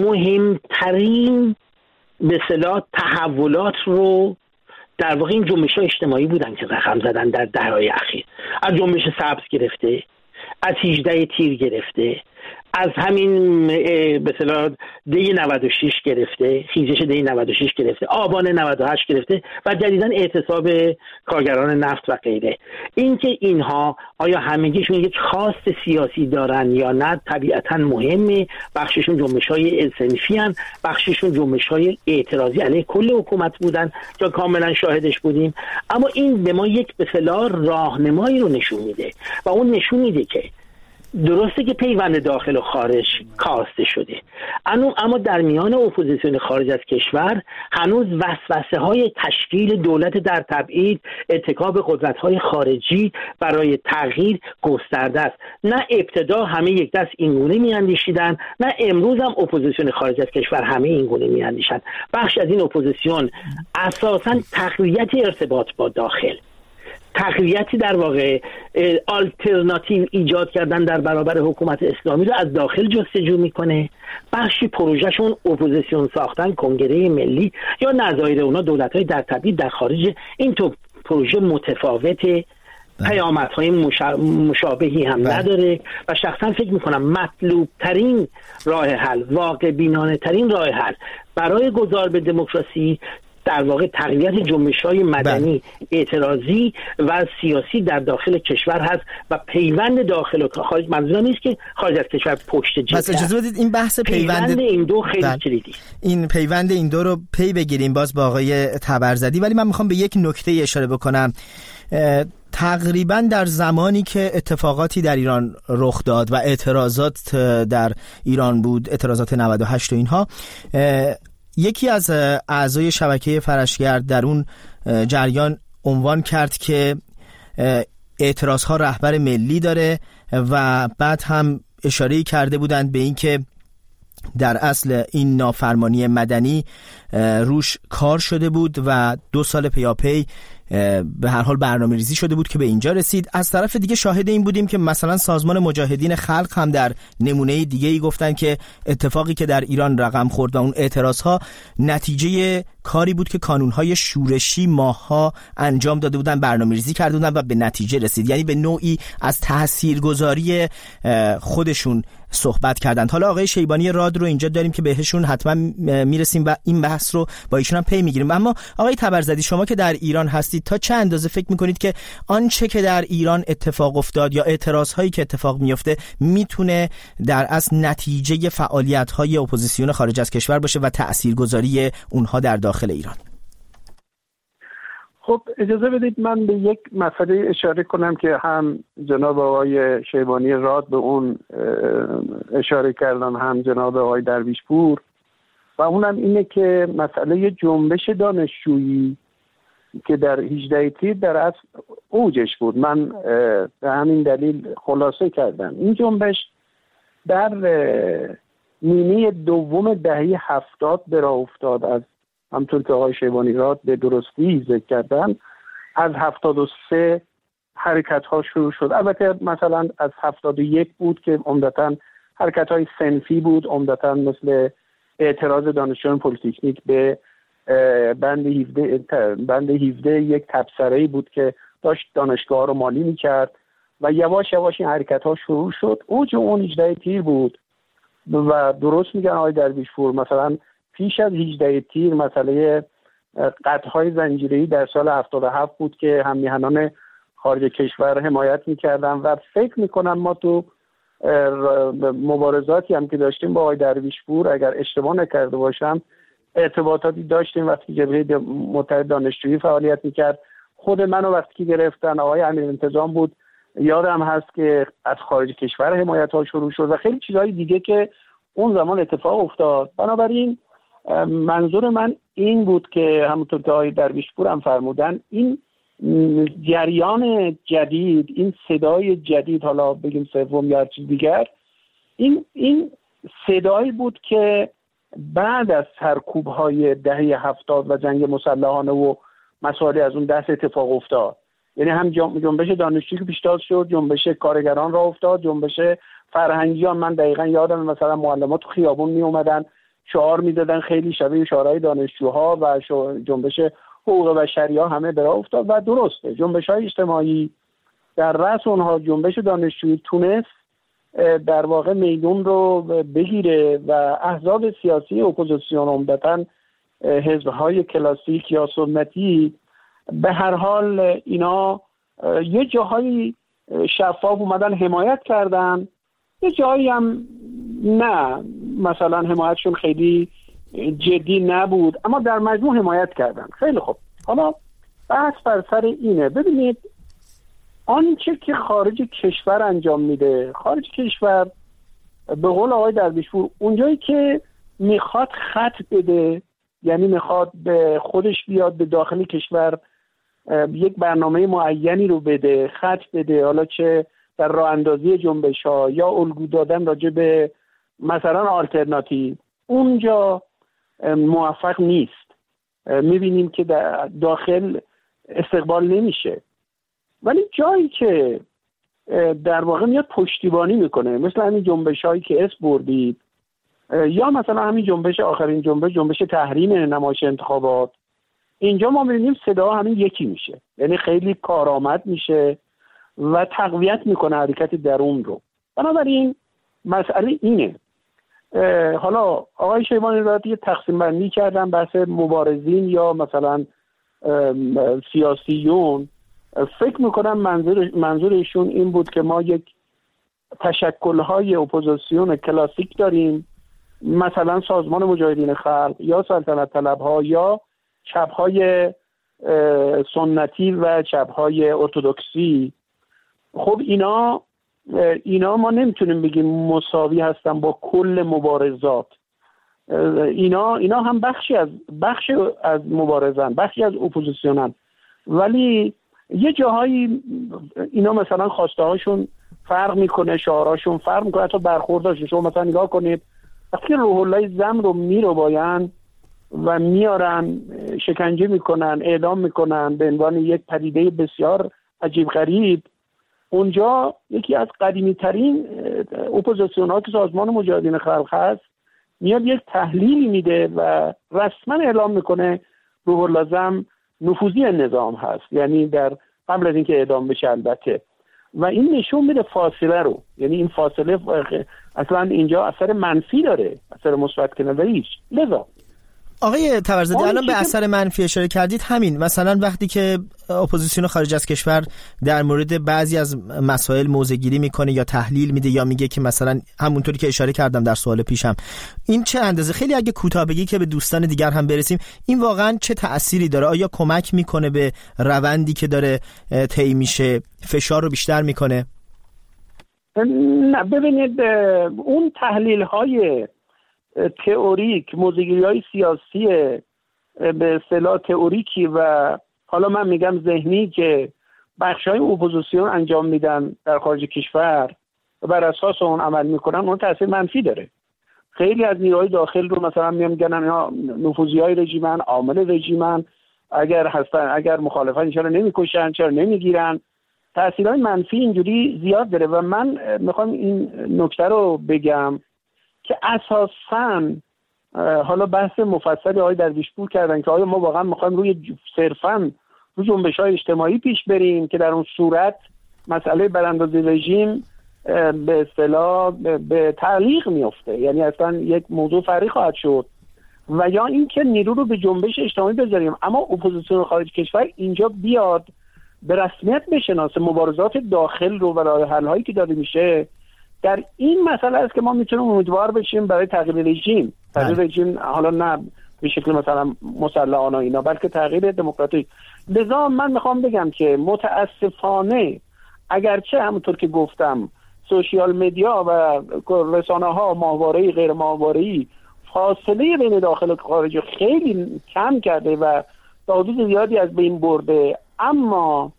مهمترین به اصطلاح تحولات رو در واقع این جنبش‌های اجتماعی بودن که رقم زدن در دهه‌های اخیر، از جنبش سبز گرفته، از هجده تیر گرفته، از همین به اصطلاح دی نود و شش گرفته، خیزش دی نود و شش گرفته، آبان نود و هشت گرفته و جدیداً اعتصاب کارگران نفت و غیره. اینکه اینها آیا همگیشون یک خواست سیاسی دارن یا نه طبیعتاً مهمه. بخششون جنبش‌های صنفی ان، بخششون جنبش‌های اعتراضی علیه کل حکومت بودن که کاملا شاهدش بودیم، اما این به ما یک به اصطلاح راهنمایی رو نشون میده و اون نشون میده که درسته که پیوند داخل و خارج کاسته شده، اما در میان اپوزیسیون خارج از کشور هنوز وسوسه های تشکیل دولت در تبعید، اتکا به قدرت های خارجی برای تغییر گسترده است. نه ابتدا همه یک دست اینگونه میاندیشیدن، نه امروز هم اپوزیسیون خارج از کشور همه اینگونه میاندیشند. بخش از این اپوزیسیون اساساً تقویت ارتباط با داخل، تقویتی در واقع آلترناتیو ایجاد کردن در برابر حکومت اسلامی رو از داخل جستجو میکنه. بخشی پروژهشون اپوزیسیون ساختن، کنگره ملی یا نظایر اونا دولت‌های در تبعید در خارج. این تو پروژه متفاوته پیامدهای مشا... مشابهی هم بله. نداره و شخصا فکر میکنم مطلوب ترین راه حل، واقع بینانه ترین راه حل برای گذار به دموکراسی در واقع تقویت جنبش‌های مدنی بله. اعتراضی و سیاسی در داخل کشور هست و پیوند داخل و خارج. منظورم نیست که خارج از کشور پشت جبهه. بس اجازه بدید این بحث پیوند, پیوند این دو خیلی بله. کلیدی. این پیوند این دو رو پی بگیریم باز با آقای تبرزدی، ولی من میخوام به یک نکته اشاره بکنم. تقریبا در زمانی که اتفاقاتی در ایران رخ داد و اعتراضات در ایران بود، اعتراضات نود و هشت و اینها، یکی از اعضای شبکه فرشگرد در اون جریان عنوان کرد که اعتراضها رهبر ملی داره و بعد هم اشاره کرده بودند به این که در اصل این نافرمانی مدنی روش کار شده بود و دو سال پیاپی به هر حال برنامه ریزی شده بود که به اینجا رسید. از طرف دیگه شاهد این بودیم که مثلا سازمان مجاهدین خلق هم در نمونه دیگه ای گفتن که اتفاقی که در ایران رقم خورد و اون اعتراضها نتیجه کاری بود که کانونهای شورشی ماها انجام داده بودن، برنامه ریزی کرده بودن و به نتیجه رسید. یعنی به نوعی از تاثیرگذاری خودشون صحبت کردند. حالا آقای شیبانی راد رو اینجا داریم که بهشون حتما میرسیم و این بحث رو با ایشون هم پی میگیریم. اما آقای تبرزدی، شما که در ایران هستید تا چه اندازه فکر میکنید که آنچه که در ایران اتفاق افتاد یا اعتراض هایی که اتفاق میفته میتونه در اصل نتیجه فعالیت های اپوزیسیون خارج از کشور باشه و تاثیرگذاری اونها در داخل ایران؟ خب اجازه بدید من به یک مسئله اشاره کنم که هم جناب آقای شیبانی راد به اون اشاره کردن، هم جناب آقای درویشپور، و اونم اینه که مسئله جنبش دانشجویی که در هجده تیر در اصل اوجش بود. من به همین دلیل خلاصه کردم این جنبش در نیمه دوم دهه هفتاد به راه افتاد. از همطور که آقای شیبانی راد به درستی ذکر کردن، از هفتاد و سه حرکت ها شروع شد. البته مثلا از هفتاد و یک بود که عمدتاً حرکت های صنفی بود، عمدتاً مثل اعتراض دانشجویان پلیتکنیک به بند هفده بند هفده یک تبصره‌ای بود که داشت دانشگاه رو مالی میکرد و یواش یواش این حرکت ها شروع شد. اوج اون هجده تیر بود و درست میگن آقای درویشپور، مثلا پیش از هجده تیر مسئله قطع‌های زنجیره‌ای در سال هفتاد و هفت بود که هم میهنان خارج کشور حمایت میکردن و فکر میکنم ما تو مبارزاتی هم که داشتیم با آقای درویشپور، اگر اشتباه نکرده باشم، ارتباطاتی داشتیم وقتی جبهه متحد دانشجویی فعالیت میکرد. خود منو وقتی که گرفتن آقای امیرانتظام بود، یادم هست که از خارج کشور حمایت ها شروع شد و خیلی چیزهای دیگه که اون زمان اتفاق افتاد. بنابراین منظور من این بود که همونطور که آقای درویشپور هم فرمودن، این جریان جدید، این صدای جدید، حالا بگیم سوم یا هر چیز دیگر، این این صدایی بود که بعد از سرکوب‌های دهه هفتاد و جنگ مسلحانه و مسائلی از اون دست اتفاق افتاد. یعنی هم جنبش دانشجویی که پیشتاز شد، جنبش کارگران را افتاد، جنبش فرهنگیان. من دقیقاً یادم مثلا معلمات تو خیابون می اومدن شعار میدادن خیلی شبیه شعارهای دانشجوها و جنبش حقوق بشری ها همه به راه افتاد و درسته. جنبش های اجتماعی در رأس اونها جنبش دانشجویی تونست در واقع میدون رو بگیره و احزاب سیاسی اپوزیسیون، عمدتاً حزب‌های کلاسیک یا سنتی، به هر حال اینا یه جاهایی شفاف اومدن حمایت کردن، یه جایی هم نه، مثلا حمایتشون خیلی جدی نبود، اما در مجموع حمایت کردن. خیلی خوب، حالا بحث بر سر اینه. ببینید آنچه که خارج کشور انجام میده، خارج کشور به قول آقای درویشپور اونجایی که میخواد خط بده، یعنی میخواد به خودش بیاد به داخل کشور یک برنامه معینی رو بده، خط بده، حالا چه در راه اندازی جنبش ها یا الگو دادن راجع به مثلا آلترناتیو، اونجا موفق نیست. میبینیم که در داخل استقبال نمیشه. ولی جایی که در واقع میاد پشتیبانی میکنه، مثل همین جنبش هایی که اسم بردید، یا مثلا همین جنبش آخرین جنبش جنبش تحریم نمایش انتخابات، اینجا ما میبینیم صدا همین یکی میشه، یعنی خیلی کارآمد میشه و تقویت میکنه حرکت درون رو. بنابراین مسئله اینه. حالا آقای شیبانی را یه تقسیم بندی کردن بحث مبارزین یا مثلا سیاسیون. فکر میکنم منظور منظورشون این بود که ما یک تشکل‌های اپوزیسیون کلاسیک داریم، مثلا سازمان مجاهدین خلق یا سلطنت طلب‌ها یا چپ‌های سنتی و چپ‌های ارتدوکسی. خب اینا اینا ما نمیتونیم بگیم مساوی هستن با کل مبارزات. اینا اینا هم بخشی از بخش از مبارزن، بخشی از اپوزیسیونن، ولی یه جاهایی اینا مثلا خواسته هاشون فرق میکنه، شعاراشون فرق میکنه، حتی برخورداشون. شما مثلا نگاه کنید وقتی روح الله زم رو میروباین و میارن شکنجه میکنن، اعدام میکنن به عنوان یک پدیده بسیار عجیب غریب، اونجا یکی از قدیمی ترین اپوزیسیون ها که سازمان مجاهدین خلق هست میاد یک تحلیلی میده و رسما اعلام میکنه روح الله زم نفوذی نظام هست، یعنی در قبل از اینکه اعدام بشه البته. و این نشون میده فاصله رو، یعنی این فاصله اصلا اینجا اثر منفی داره، اثر مثبت که نداره. لذا آقای طبرزدی الان به اثر منفی اشاره کردید. همین مثلا وقتی که اپوزیسیون خارج از کشور در مورد بعضی از مسائل موضع‌گیری میکنه یا تحلیل میده یا میگه که مثلا همونطوری که اشاره کردم در سوال پیشم، این چه اندازه، خیلی اگه کوتاه بگی که به دوستان دیگر هم برسیم، این واقعا چه تأثیری داره؟ آیا کمک میکنه به روندی که داره طی میشه، فشار رو بیشتر میکنه؟ نه ببینید، اون تحلیل های تئوریک، موضوعگیری‌های سیاسی به اصطلاح تئوریکی و حالا من میگم ذهنی که بخش‌های اپوزیسیون انجام میدن در خارج کشور و بر اساس اون عمل میکنن، اون تاثیر منفی داره. خیلی از نیروهای داخل رو مثلا میگن اینا نفوذی‌های رژیمن، عامل رژیمن، اگر هستن اگر مخالفن چرا نمیکشن، چرا نمیگیرن. تاثیرهای منفی اینجوری زیاد داره و من میخوام این نکته رو بگم که اساساً حالا بحث مفصلی آقای درویشپور کردن که آیا ما واقعا میخوایم روی صرفاً روی جنبش‌های اجتماعی پیش بریم که در اون صورت مسئله براندازی رژیم به اصطلاح به تعلیق میفته، یعنی اصلا یک موضوع فرعی خواهد شد، و یا اینکه نیرو رو به جنبش اجتماعی بذاریم اما اپوزیسیون خارج کشور اینجا بیاد به رسمیت بشناسه مبارزات داخل رو و راه حل‌هایی که داده میشه. در این مسئله است که ما میتونیم امیدوار بشیم برای تغییر رژیم. تغییر رژیم حالا نه به شکل مثلا مسلحانه اینا، بلکه تغییر دموکراتیک. لذا من میخوام بگم که متاسفانه اگرچه همونطور که گفتم سوشیال مدیا و رسانه ها ماهواره‌ای غیر ماهواره‌ای فاصله بین داخل و خارج خیلی کم کرده و تا حدود زیادی از بین برده، اما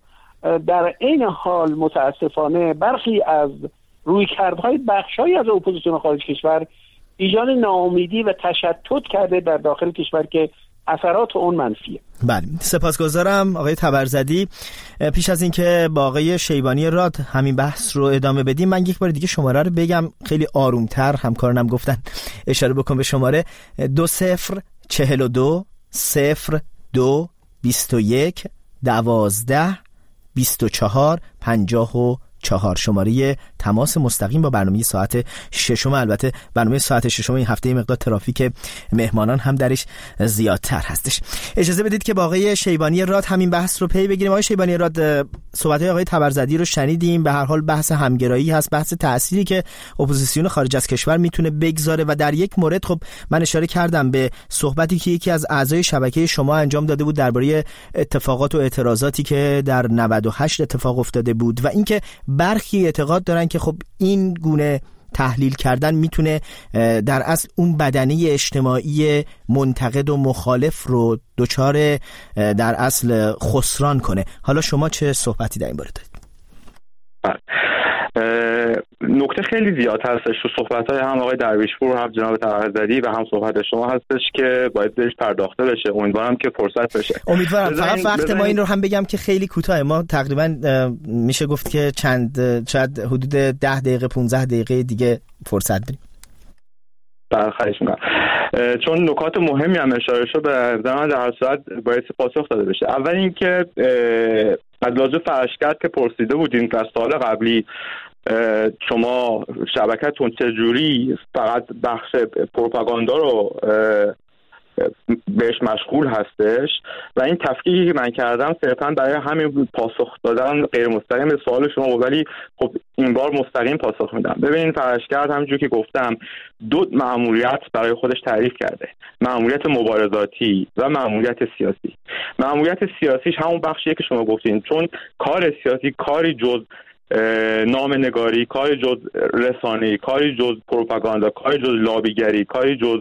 در این حال متاسفانه برخی از رویکردهای بخش‌هایی از اپوزیسیون خارج کشور ایجاد ناامیدی و تشتت کرده در داخل کشور که اثرات اون منفیه. بله، سپاسگزارم آقای طبرزدی. پیش از اینکه با آقای شیبانی راد همین بحث رو ادامه بدیم، من یک بار دیگه شماره رو بگم خیلی آرومتر، همکارانم گفتن اشاره بکن به شماره دو صفر چهل و دو صفر دو بیست و یک دوازده بیست و چهار پنجاه و چهار، شماره تماس مستقیم با برنامه ساعت ششم. البته برنامه ساعت ششم این هفته مقدار ترافیک مهمانان هم درش زیادتر هستش. اجازه بدید که با آقای شیبانی راد همین بحث رو پی بگیریم. آقای شیبانی راد، صحبت‌های آقای طبرزدی رو شنیدیم. به هر حال بحث همگرایی هست، بحث تأثیری که اپوزیسیون خارج از کشور میتونه بگذاره و در یک مورد خب من اشاره کردم به صحبتی که یکی از اعضای شبکه شما انجام داده بود درباره اتفاقات و اعتراضاتی که در نود و هشت اتفاق افتاده بود و اینکه برخی اعتقاد دارن که خب این گونه تحلیل کردن میتونه در اصل اون بدنه اجتماعی منتقد و مخالف رو دچار در اصل خسران کنه. حالا شما چه صحبتی در این باره دارید؟ نکته خیلی زیاد هستش تو صحبت‌های هم آقای درویشپور، هم جناب طبرزدی و هم صحبت شما هستش که باید بهش پرداخته بشه. امیدوارم که فرصت بشه. امیدوارم. فقط وقت ما این رو هم بگم که خیلی کوتاه، ما تقریبا میشه گفت که چند شاید حدود ده دقیقه پانزده دقیقه دیگه فرصت داریم. خواهش می‌کنم. چون نکات مهمی هم اشاره شد به زمان در هر صورت باید پاسخ داده بشه. اول اینکه از لحاظ فرشگرد که پرسیده بودیم در سال قبلی شما شبکتون چجوری فقط بخش پروپاگاندا رو بهش مشغول هستش و این تفکیکی که من کردم صرفا برای همین پاسخ دادن غیر مستقیم به سوال شما، ولی خب این بار مستقیم پاسخ میدم. ببینید فرشگرد همونجوری که گفتم دو مأموریت برای خودش تعریف کرده، مأموریت مبارزاتی و مأموریت سیاسی. مأموریت سیاسیش همون بخشیه که شما گفتین، چون کار سیاسی کاری جز نامه‌نگاری، کاری جز رسانه‌ای، کاری جز پروپاگاندا، کاری جز لابیگری، کاری جز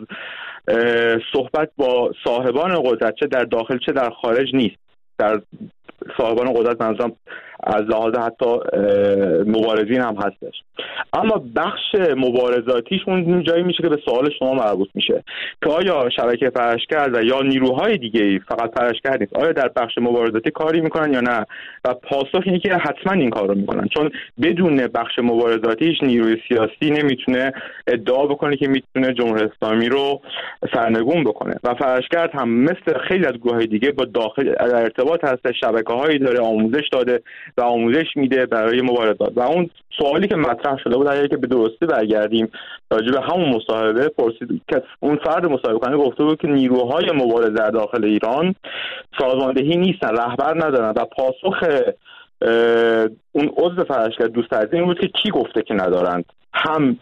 صحبت با صاحبان قدرت چه در داخل چه در خارج نیست. در صاحبان قدرت منظورم از لحاظ حتی مبارزین هم هستش. اما بخش مبارزاتیش اون جایی میشه که به سوال شما مربوط میشه که آیا شبکه پرشگرد و یا نیروهای دیگه‌ای، فقط پرشگرد نیست، آیا در بخش مبارزاتی کاری میکنن یا نه؟ و پاسخ اینه که حتما این کار رو میکنن، چون بدون بخش مبارزاتیش نیروی سیاسی نمیتونه ادعا بکنه که میتونه جمهوری اسلامی رو سرنگون بکنه. و پرشگرد هم مثل خیلی از گروه‌های دیگه با داخل در ارتباط هست، شبکه‌هایی داره، آموزش داده و آموزش میده برای مبارزات. و اون سوالی که مطرح شده بود اگه که به درستی برگردیم راجع به همون مصاحبه پرسید که اون فرد مصاحبه کننده گفته بود که نیروهای مبارزه در داخل ایران سازماندهی نیستن، رهبر ندارن و پاسخ اون عضو فرشگرد دوست عزیز این بود که کی گفته که ندارند؟ هم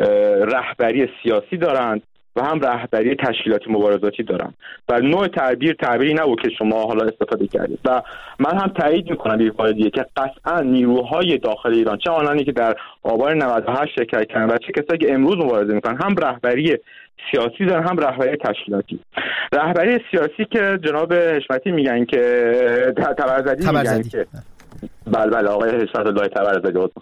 رهبری سیاسی دارند و هم رهبری تشکیلاتی مبارزاتی دارن و نوع تعبیر تعبیری نبود که شما حالا استفاده کردید. و من هم تایید میکنم یک بار دیگه که قطعا نیروهای داخل ایران، چه آنانی که در آبان نود و هشت شرکت کردن و چه کسایی که امروز مبارزه میکنن، هم رهبری سیاسی دارن هم رهبری تشکیلاتی. رهبری سیاسی که جناب حشمتی میگن که تبرزدی میگن که بله بله آقای حشمت الله تبرزدی بود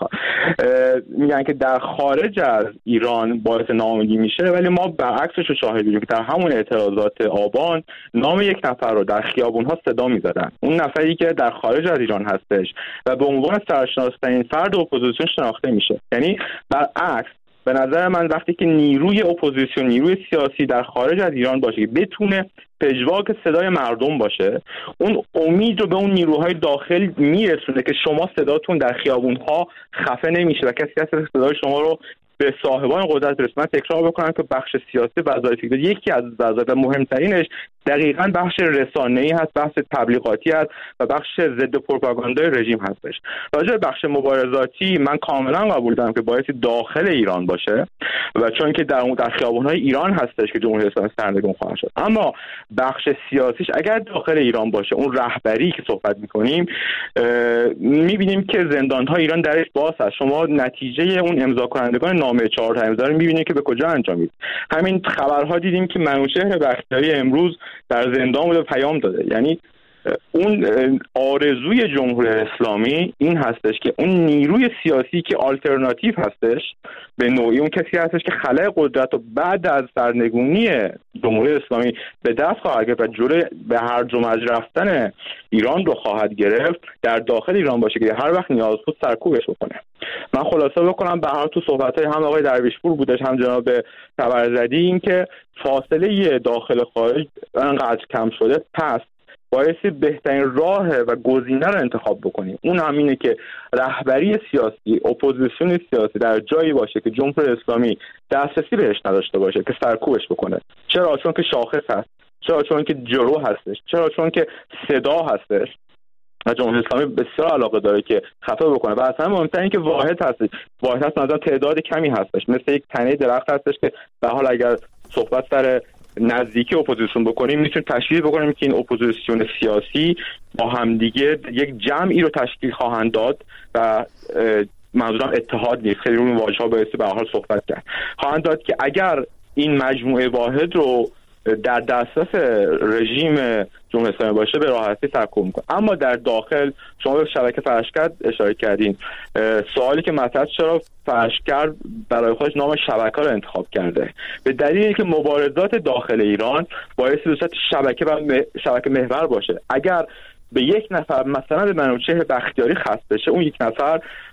میگن که در خارج از ایران باعث ناامیدی میشه، ولی ما برعکسش رو شاهد بودیم که در همون اعتراضات آبان نام یک نفر رو در خیابون‌ها صدا می‌زدن، اون نفری که در خارج از ایران هستش و به عنوان سرشناس‌ترین فرد اپوزیسیون شناخته میشه. یعنی برعکس به نظر من وقتی که نیروی اپوزیسیون، نیروی سیاسی در خارج از ایران باشه که بتونه پژواک صدای مردم باشه، اون امید رو به اون نیروهای داخل میرسونه که شما صداتون در خیابون‌ها خفه نمیشه و کسی هست که صدای شما رو به صاحبان قدرت برسه. من تکرار بکنم که بخش سیاسی وظایف یکی از وظایف مهمترینش دقیقاً بخش رسانه‌ای هست، بخش تبلیغاتی هست و بخش ضد پروپاگاندای رژیم هستش. راجع به بخش مبارزاتی من کاملا قبول دارم که باید داخل ایران باشه و چون که در اون در خیابان‌های ایران هستش که جمهوری اسلامی سرنگون خواهد شد. اما بخش سیاسیش اگر داخل ایران باشه، اون رهبری که صحبت می‌کنیم، می‌بینیم که زندان‌های ایران درش باز هست. شما نتیجه اون امضا کنندگان نامه چهار تا امضا رو می‌بینید که به کجا انجامید. همین خبرها دیدیم که منوچهر بختیاری امروز در زندان بوده پیام داده. یعنی اون آرزوی جمهوری اسلامی این هستش که اون نیروی سیاسی که آلترناتیو هستش به نوعی اون کسی هستش که خلای قدرت و بعد از سرنگونی جمهوری اسلامی به دست خواهد گرفت و جلوی به هرج و مرج رفتن ایران رو خواهد گرفت، در داخل ایران باشه که هر وقت نیاز بود سرکوبش بکنه. من خلاصه بکنم به هر تو صحبت‌های هم آقای درویشپور بودش هم جناب تبرزدی این که فاصله داخل خارج انقدر کم شده، پس باعث بهترین راه و گزینه رو انتخاب بکنیم. اون هم اینه که رهبری سیاسی، اپوزیسیون سیاسی در جایی باشه که جمهوری اسلامی دسترسی بهش نداشته باشه که سرکوبش بکنه. چرا؟ چون که شاخص هست، چرا؟ چون که جلو هستش، چرا؟ چون که صدا هستش و جمهوری اسلامی بسیار علاقه داره که خفه بکنه و اصلا مهمتر این که واحد هستش. واحد هست مثلا تعداد کمی هستش، مثل یک تنه درخت هستش که به حال اگر صحبت سر نزدیکی اپوزیسیون بکنیم میتونیم تشکیل بکنیم که این اپوزیسیون سیاسی با همدیگه یک جمعی رو تشکیل خواهند داد و منظورم اتحاد نیست، خیلی اون واژه‌ها بایستی به هر حال صحبت کرد، خواهند داد که اگر این مجموعه واحد رو در دسترس رژیم جمهوری اسلامی باشه به راحتی سرکوب میکنه. اما در داخل شما به شبکه فرشگرد اشاره کردین، سوالی که مطرح چرا فرشگرد برای خودش نام شبکه رو انتخاب کرده؟ به دلیل اینکه مبارزات داخل ایران باعث به صورت شبکه و م... شبکه محور باشه. اگر به یک نفر مثلا به منوچهر بختیاری خاص بشه، اون یک نفر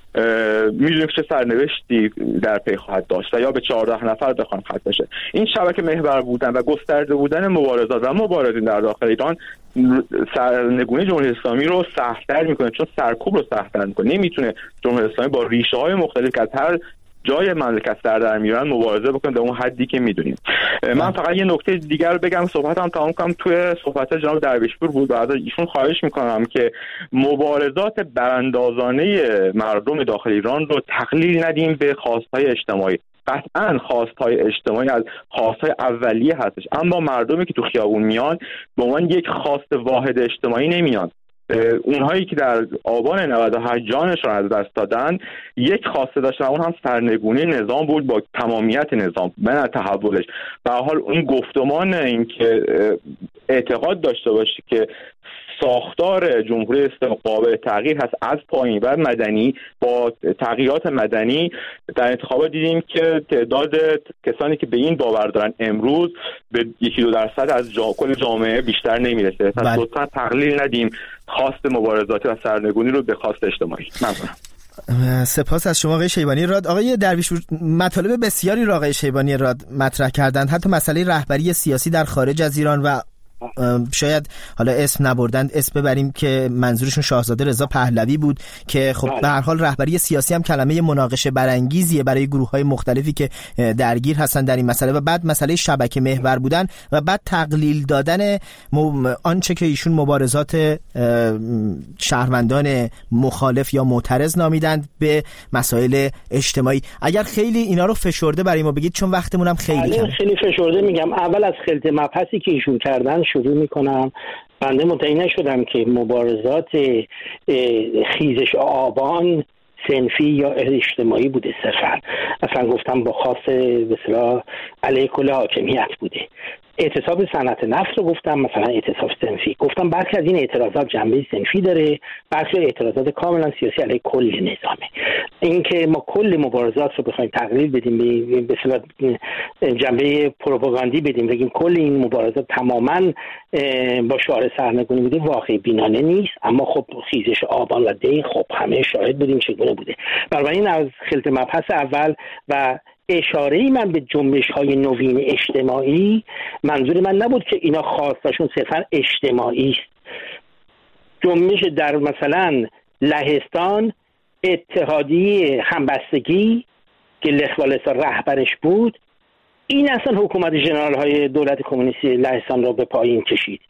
میدونیم چه سرنوشتی در پی خواهد داشت و یا به چهارده نفر بخوان ختم بشه. این شبکه محور بودن و گسترده بودن مبارزات و مبارزین در داخل ایران سرنگونی جمهوری اسلامی رو سخت‌تر میکنه، چون سرکوب رو سخت‌تر میکنه. نمیتونه جمهوری اسلامی با ریشه های مختلف که از هر جای مملکت سر در میارن مبارزه بکنه به اون حدی که میدونیم. من فقط یه نکته دیگر بگم، صحبتم تمام کنم. توی صحبت جناب درویشپور بود و از ایشون خواهش میکنم که مبارزات براندازانه مردم داخل ایران رو تقلیل ندیم به خواستهای اجتماعی. قطعاً خواستهای اجتماعی از خواستهای اولیه هستش، اما مردمی که تو خیابون میان به عنوان یک خواست واحد اجتماعی نمیان. اونهایی که در آبان نود و هشت جانشون از دست دادن یک خواسته داشتن، اون هم سرنگونی نظام بود با تمامیت نظام من تحولش. به هر حال اون گفتمان این که اعتقاد داشته باشی که ساختار جمهوری اسلامی قابل تغییر هست از پایین و مدنی با تغییرات مدنی، در انتخابات دیدیم که تعداد کسانی که به این باور دارن امروز به یکی دو درصد از جا... کل جامعه بیشتر نمیرسه. پس لطفاً تقلیل ندیم خواست مبارزاتی و سرنگونی رو به خواست اجتماعی. ممنونم. سپاس از شما آقای شیبانی راد. آقای درویشپور، مطالب بسیاری را آقای شیبانی راد مطرح کردند، حتی مسئله رهبری سیاسی در خارج از ایران و شاید حالا اسم نبردند، اسم ببریم که منظورشون شاهزاده رضا پهلوی بود که خب به هر حال رهبری سیاسی هم کلمه مناقشه برانگیزیه برای گروه‌های مختلفی که درگیر هستن در این مسئله. و بعد مسئله شبکه محور بودن و بعد تقلیل دادن آنچه که ایشون مبارزات شهروندان مخالف یا معترض نامیدند به مسائل اجتماعی. اگر خیلی اینا رو فشرده برای ما بگید، چون وقتمون هم خیلی کمه. خیلی فشرده میگم. اول از خلط مبحثی که ایشون کردن شروع میکنم. بنده مطمئن نشدم که مبارزات خیزش آبان صنفی یا اجتماعی بوده، صرفا اصلا گفتم با خاص به اصطلاح علیه کل حاکمیت بوده. اعتصاب صنعت نفت رو گفتم مثلا اعتصاب صنفی، گفتم برخی از این اعتراضات جنبه صنفی داره، برخی اعتراضات کاملا سیاسی علیه کل نظامه. اینکه ما کل مبارزات رو بخوایم تقلیل بدیم به اصطلاح جنبه پروپاگاندی بدیم بگیم کل این مبارزات تماما با شعار سرنگونی بوده، واقعی بینانه نیست. اما خب خیزش آبان و دی خب همه شاهد بودیم چگونه بوده. بنابراین از خلط مبحث اول و اشاره‌ای من به جنبش‌های نوین اجتماعی، منظور من نبود که اینا خواستشون صرفاً اجتماعی است. جنبش در مثلا لهستان اتحادیه همبستگی که لخ والسا رهبرش بود، این اصلا حکومت ژنرال‌های دولت کمونیستی لهستان را به پایین کشید.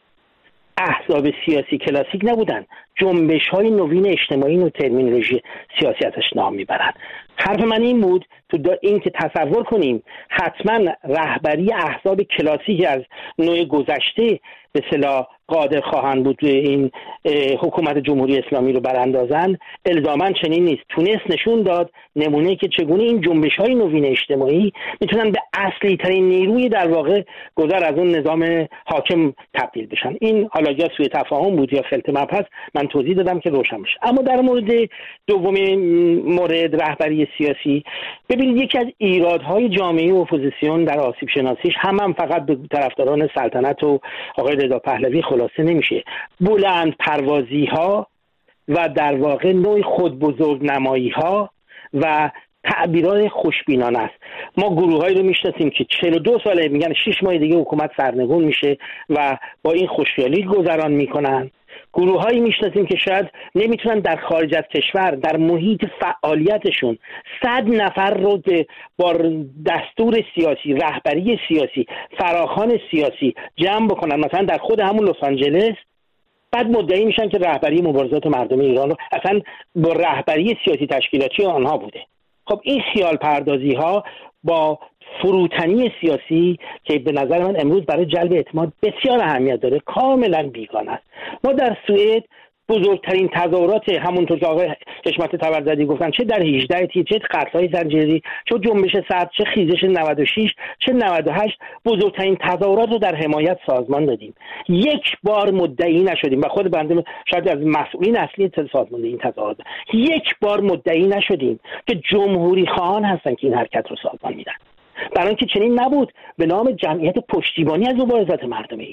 احزاب سیاسی کلاسیک نبودن، جنبش‌های نوین اجتماعی و ترمینولوژی سیاسی ازش نام میبرن. حرف من این بود تو این که تصور کنیم حتما رهبری احزاب کلاسیک از نوع گذشته به اصطلاح قادر خواهند بود این حکومت جمهوری اسلامی رو براندازن، الزاماً چنین نیست. تونس نشون داد نمونه که چگونه این جنبش‌های نوین اجتماعی میتونن به اصلی ترین نیروی در واقع گذر از اون نظام حاکم تبدیل بشن. این حالا یا سوء تفاهم بود یا خلط مبحث، من توضیح دادم که روشن بشه. اما در مورد دومین مورد رهبری سیاسی، ببینید یکی از ایرادهای جامعه اپوزیسیون در آسیب شناسیش هم, هم فقط به طرفداران سلطنت و آقای رضا پهلوی خلاصه نمیشه. بلند پروازی ها و در واقع نوع خود بزرگ نمایی ها و تعبیرات خوشبینانه است. ما گروهایی رو میشناسیم که چهل و دو ساله میگن شش ماه دیگه حکومت سرنگون میشه و با این خوشحالی گذران میکنن. گروهایی میشناسیم که شاید نمیتونن در خارج از کشور در محیط فعالیتشون صد نفر رو با دستور سیاسی، رهبری سیاسی، فراخوان سیاسی جمع بکنن، مثلا در خود همون لس آنجلس، بعد مدعی میشن که رهبری مبارزات مردم ایران رو اصلا با رهبری سیاسی تشکیلاتی آنها بوده. خب این خیال پردازی ها با فروتنی سیاسی که به نظر من امروز برای جلب اعتماد بسیار اهمیت داره کاملا بیگانه است. ما در سوئد بزرگترین تظاهرات، همونطور که آقای حشمت طبرزدی گفتن، چه در هجده تیر، چه قتل‌های زنجیری، چه جنبش سرد، چه خیزش نود و شش، چه نود و هشت، بزرگترین تظاهرات رو در حمایت سازمان دادیم. یک بار مدعی نشدیم و خود بنده شاید از مسئولین اصلی سازمان این تظاهرات یک بار مدعی نشدیم که جمهوری خواهان هستن که این حرکت رو سازمان میدن. برای اینکه چنین نبود. به نام جمعیت پشتیبانی از مبارزات مردم ایران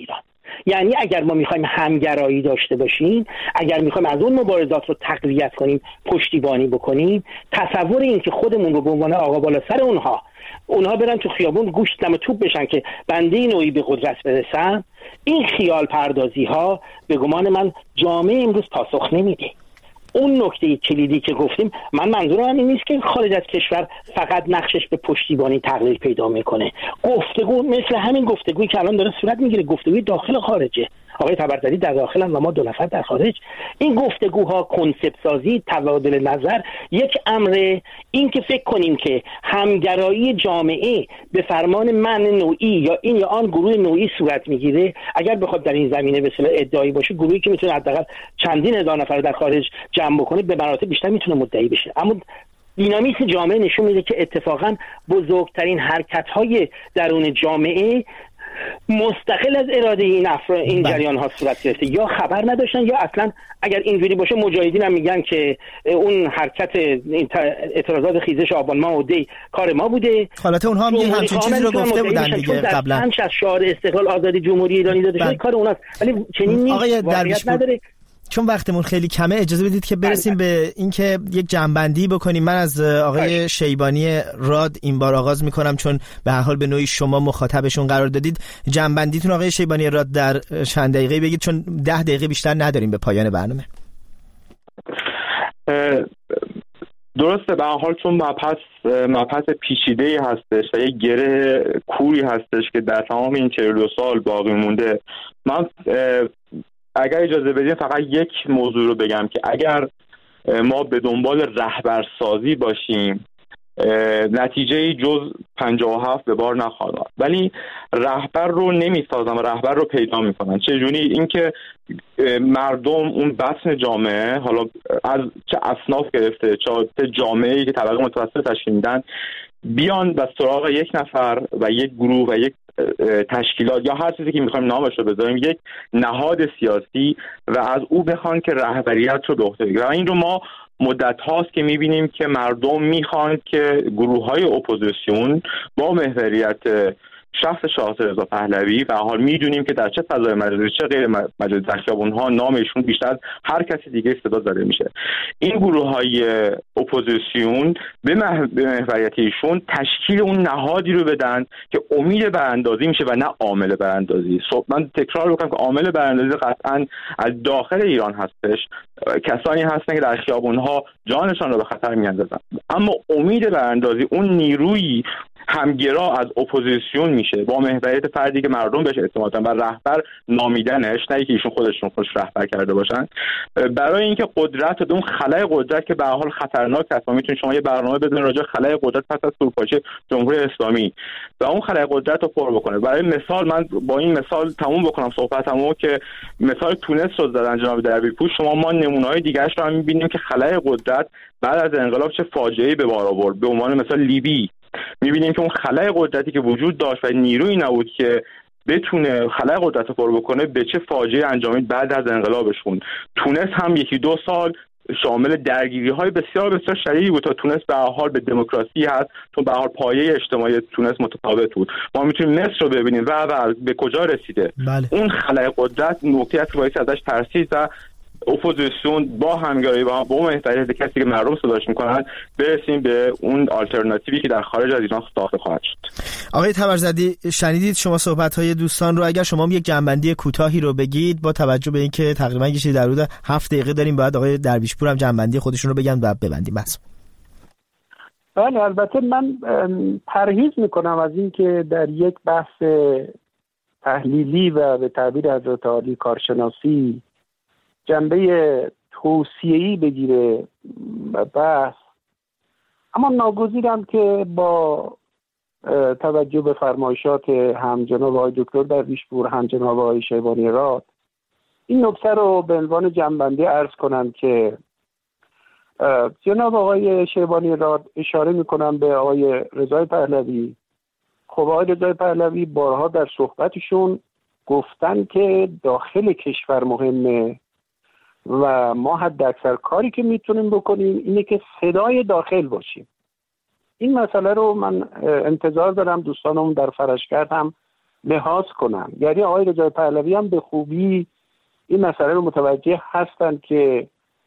یعنی اگر ما میخوایم همگرایی داشته باشیم، اگر میخوایم از اون مبارزات رو تقویت کنیم، پشتیبانی بکنیم، تصور این که خودمون رو به عنوان آقا بالا سر اونها اونها برن تو خیابون گوشت دم توپ بشن که بنده نوعی به قدرت برسن، این خیال پردازی ها به گمان من جامعه امروز پاسخ نمیده. اون نکته کلیدی که گفتیم، من منظورم این نیست که خارج از کشور فقط نقشش به پشتیبانی تغییر پیدا میکنه. گفتگو مثل همین گفتگویی که الان داره صورت میگیره، گفتگوی داخل و خارجه. آقای تبرزدی در داخل هم و ما دو نفر در خارج. این گفتگوها، کنسپت سازی، تبادل نظر یک امر. این که فکر کنیم که همگرایی جامعه به فرمان من نوعی یا این یا آن گروه نوعی صورت میگیره، اگر بخواد در این زمینه به اصطلاح ادعایی باشه، گروهی که میتونه حداقل چندین هزار نفر در خارج جمع بکنه به مراتب بیشتر میتونه مدعی بشه. اما دینامیسم جامعه نشون میده که اتفاقا بزرگترین حرکت‌های درون جامعه مستقل از اراده این افراد این جریان ها صورت گرفته، یا خبر نداشتن یا اصلا اگر اینجوری باشه مجاهدین هم میگن که اون حرکت اعتراضات خیزش آبان ماه و دی کار ما بوده. حالت اونها هم همچین چیزی رو گفته بودن دیگه قبلا. پنج از شعار استقلال آزادی جمهوری ایرانی داده شده کار اوناست، ولی چنین نیست، واقعیت نداره. چون وقتمون خیلی کمه اجازه بدید که برسیم به اینکه یک جنبندی بکنیم. من از آقای شیبانی راد این بار آغاز میکنم، چون به هر حال به نوعی شما مخاطبشون قرار دادید. جنبندیتون آقای شیبانی راد در چند دقیقه بگید، چون ده دقیقه بیشتر نداریم به پایان برنامه. درسته، به هر حال چون مبحث مبحث پیچیده‌ای هستش و یک گره کوری هستش که در تمام این چهل و دو سال باقی مونده. من اگر اجازه بدین فقط یک موضوع رو بگم که اگر ما به دنبال رهبرسازی باشیم نتیجه جز پنجاه و هفت به بار نخواهد آمد، ولی رهبر رو نمیسازن و رهبر رو پیدا میکنن. چجوری؟ اینکه مردم، اون بطن جامعه، حالا از چه اصناف گرفته چه جامعه‌ای که طبقه متوسط تشکیل میدن، بیان و سراغ یک نفر و یک گروه و یک تشکیلات یا هر چیزی که میخوایم نامش رو بذاریم، یک نهاد سیاسی، و از او بخوان که رهبریت رو به عهده بگیره. و این رو ما مدت هاست که میبینیم که مردم میخوان که گروه های اپوزیسیون با محوریت شخص شاه رضا پهلوی، و حال میدونیم که در چه فضای مجازی چه غیر مجازی در خیابون‌ها نامشون بیشتر از هر کسی دیگه صدا زده میشه. این گروه های اپوزیسیون به محوریت ایشون تشکیل اون نهادی رو بدن که امید براندازی میشه و نه عامل براندازی. من تکرار بکنم که عامل براندازی قطعاً از داخل ایران هستش، کسانی هستن که در خیابون‌ها جانشان رو به خطر میاندازن، اما امید براندازی اون نیروی همگرا از اپوزیسیون میشه با محوریت فردی که مردم بهش اعتماد دارن و رهبر نامیدنش، نه اینکه ایشون خودشون خودش رهبر کرده باشن، برای اینکه قدرت، اون خلأ قدرت که به هر حال خطرناک است. میتونید شما یه برنامه بزنید راجع به خلأ قدرت پس از فروپاشی جمهوری اسلامی و اون خلأ قدرت رو پر بکنه. برای مثال من با این مثال تموم بکنم صحبتمو که مثال تونس رو زدن جناب دبیرپور، شما ما نمونه‌های دیگه‌اش رو هم می‌بینیم که خلأ قدرت بعد از انقلاب چه فاجعه‌ای به بار آورد. به عنوان مثال لیبی می‌بینیم که اون خلأ قدرتی که وجود داشت و نیرویی نبود که بتونه خلأ قدرت رو پر بکنه، به چه فاجعه انجامید بعد از انقلابشون. تونس هم یکی دو سال شامل درگیری‌های بسیار بسیار شدیدی بود تا تونس به هر حال به دموکراسی هست، چون به هر حال پایه اجتماعی تونس متفاوت بود. ما میتونیم مصر رو ببینیم و و به کجا رسیده. بله. اون خلأ قدرت نکته است که باعث ازش ترسید و اپوزیسیون با همگرایی با با محوریت کسی که مردم صداش میکنن برسیم به اون آلترناتیوی که در خارج از ایران ساخته خواهد شد. آقای تبرزدی، شنیدید شما صحبت‌های دوستان رو. اگر شما یک جنبندی کوتاهی رو بگید با توجه به اینکه تقریبا یه چیزی در حدود هفت دقیقه داریم، بعد آقای درویشپور هم جنبندی خودشون رو بگن و ببندیم بس. بله، البته من پرهیز میکنم از اینکه در یک بحث تحلیلی و به تعبیر حضرت عالی کارشناسی جنبه توصیه‌ای بگیره بحث، اما ناگزیرم که با توجه به فرمایشات هم جناب آقای دکتر درویشپور هم جناب آقای شیبانی راد این نکته رو به عنوان جنبندی عرض کنم که جناب آقای شیبانی راد اشاره میکنم به آقای رضا پهلوی. خب آقای رضا پهلوی بارها در صحبتشون گفتن که داخل کشور مهمه و ما حد اکثر کاری که میتونیم بکنیم اینه که صدای داخل باشیم. این مسئله رو من انتظار دارم دوستانم در فرشگرد هم لحاظ کنن. یعنی آقای رضا پهلوی هم به خوبی این مسئله رو متوجه هستن که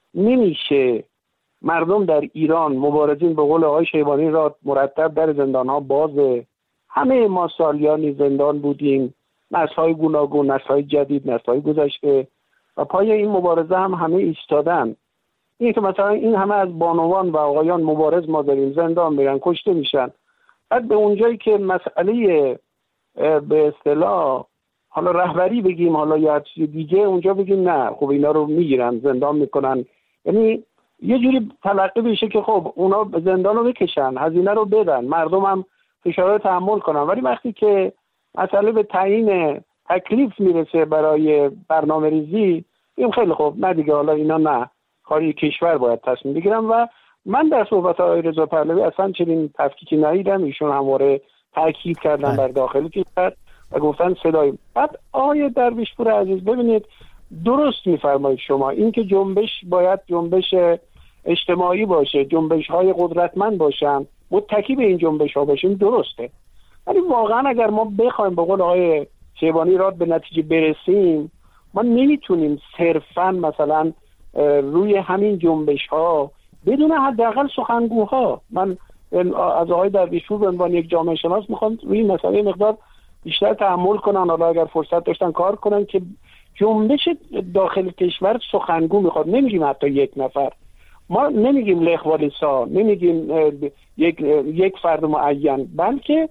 نمیشه مردم در ایران مبارزین به قول آقای شیبانی را مرتب در زندان‌ها بازه. همه ما سالیانی زندان بودیم، نسل‌های گوناگون، نسل‌های جدید، نسل‌های گذشته، و پای این مبارزه هم همه ایستادن. این که مثلا این همه از بانوان و آقایان مبارز ما داریم زندان میرن، کشته میشن، بعد به اونجایی که مسئله به اصطلاح حالا رهبری بگیم حالا یا چیز دیگه، اونجا بگیم نه خب اینا رو میگیرن زندان میکنن. یعنی یه جوری تلقی بشه که خب اونا زندان رو بکشن، هزینه رو بدن، مردم هم فشار رو تحمل کنن. ولی وقتی که مسئله به تعیین تکلیف میرسه برای برنامه ریزی، این خیلی خوب نه دیگه، حالا اینا نه، کاری کشور باید تصمیم بگیرن. و من در صحبت آقای رضا پهلوی اصلا چنین تفکیکی ندیدم. ایشون همواره تاکید کردن بر داخل کشور و گفتن صدای. بعد آقای درویشپور عزیز ببینید، درست میفرمایید شما، این که جنبش باید جنبش اجتماعی باشه، جنبش های قدرتمند باشن، متکی به این جنبش ها باشیم، درسته. ولی واقعا اگر ما بخوایم به قول آقای شیبانی راد به نتیجه برسیم، ما نمیتونیم صرفا مثلا روی همین جنبش ها بدون حداقل سخنگوها، من از آقای درویشپور به عنوان یک جامعه شناس میخوام روی این مسئله مقدار بیشتر تحمل کنن، حالا اگر فرصت داشتن کار کنن که جنبش داخل کشور سخنگو میخواد. نمیگیم حتی یک نفر، ما نمیگیم لخوالیسا، نمیگیم یک یک فرد معین، بلکه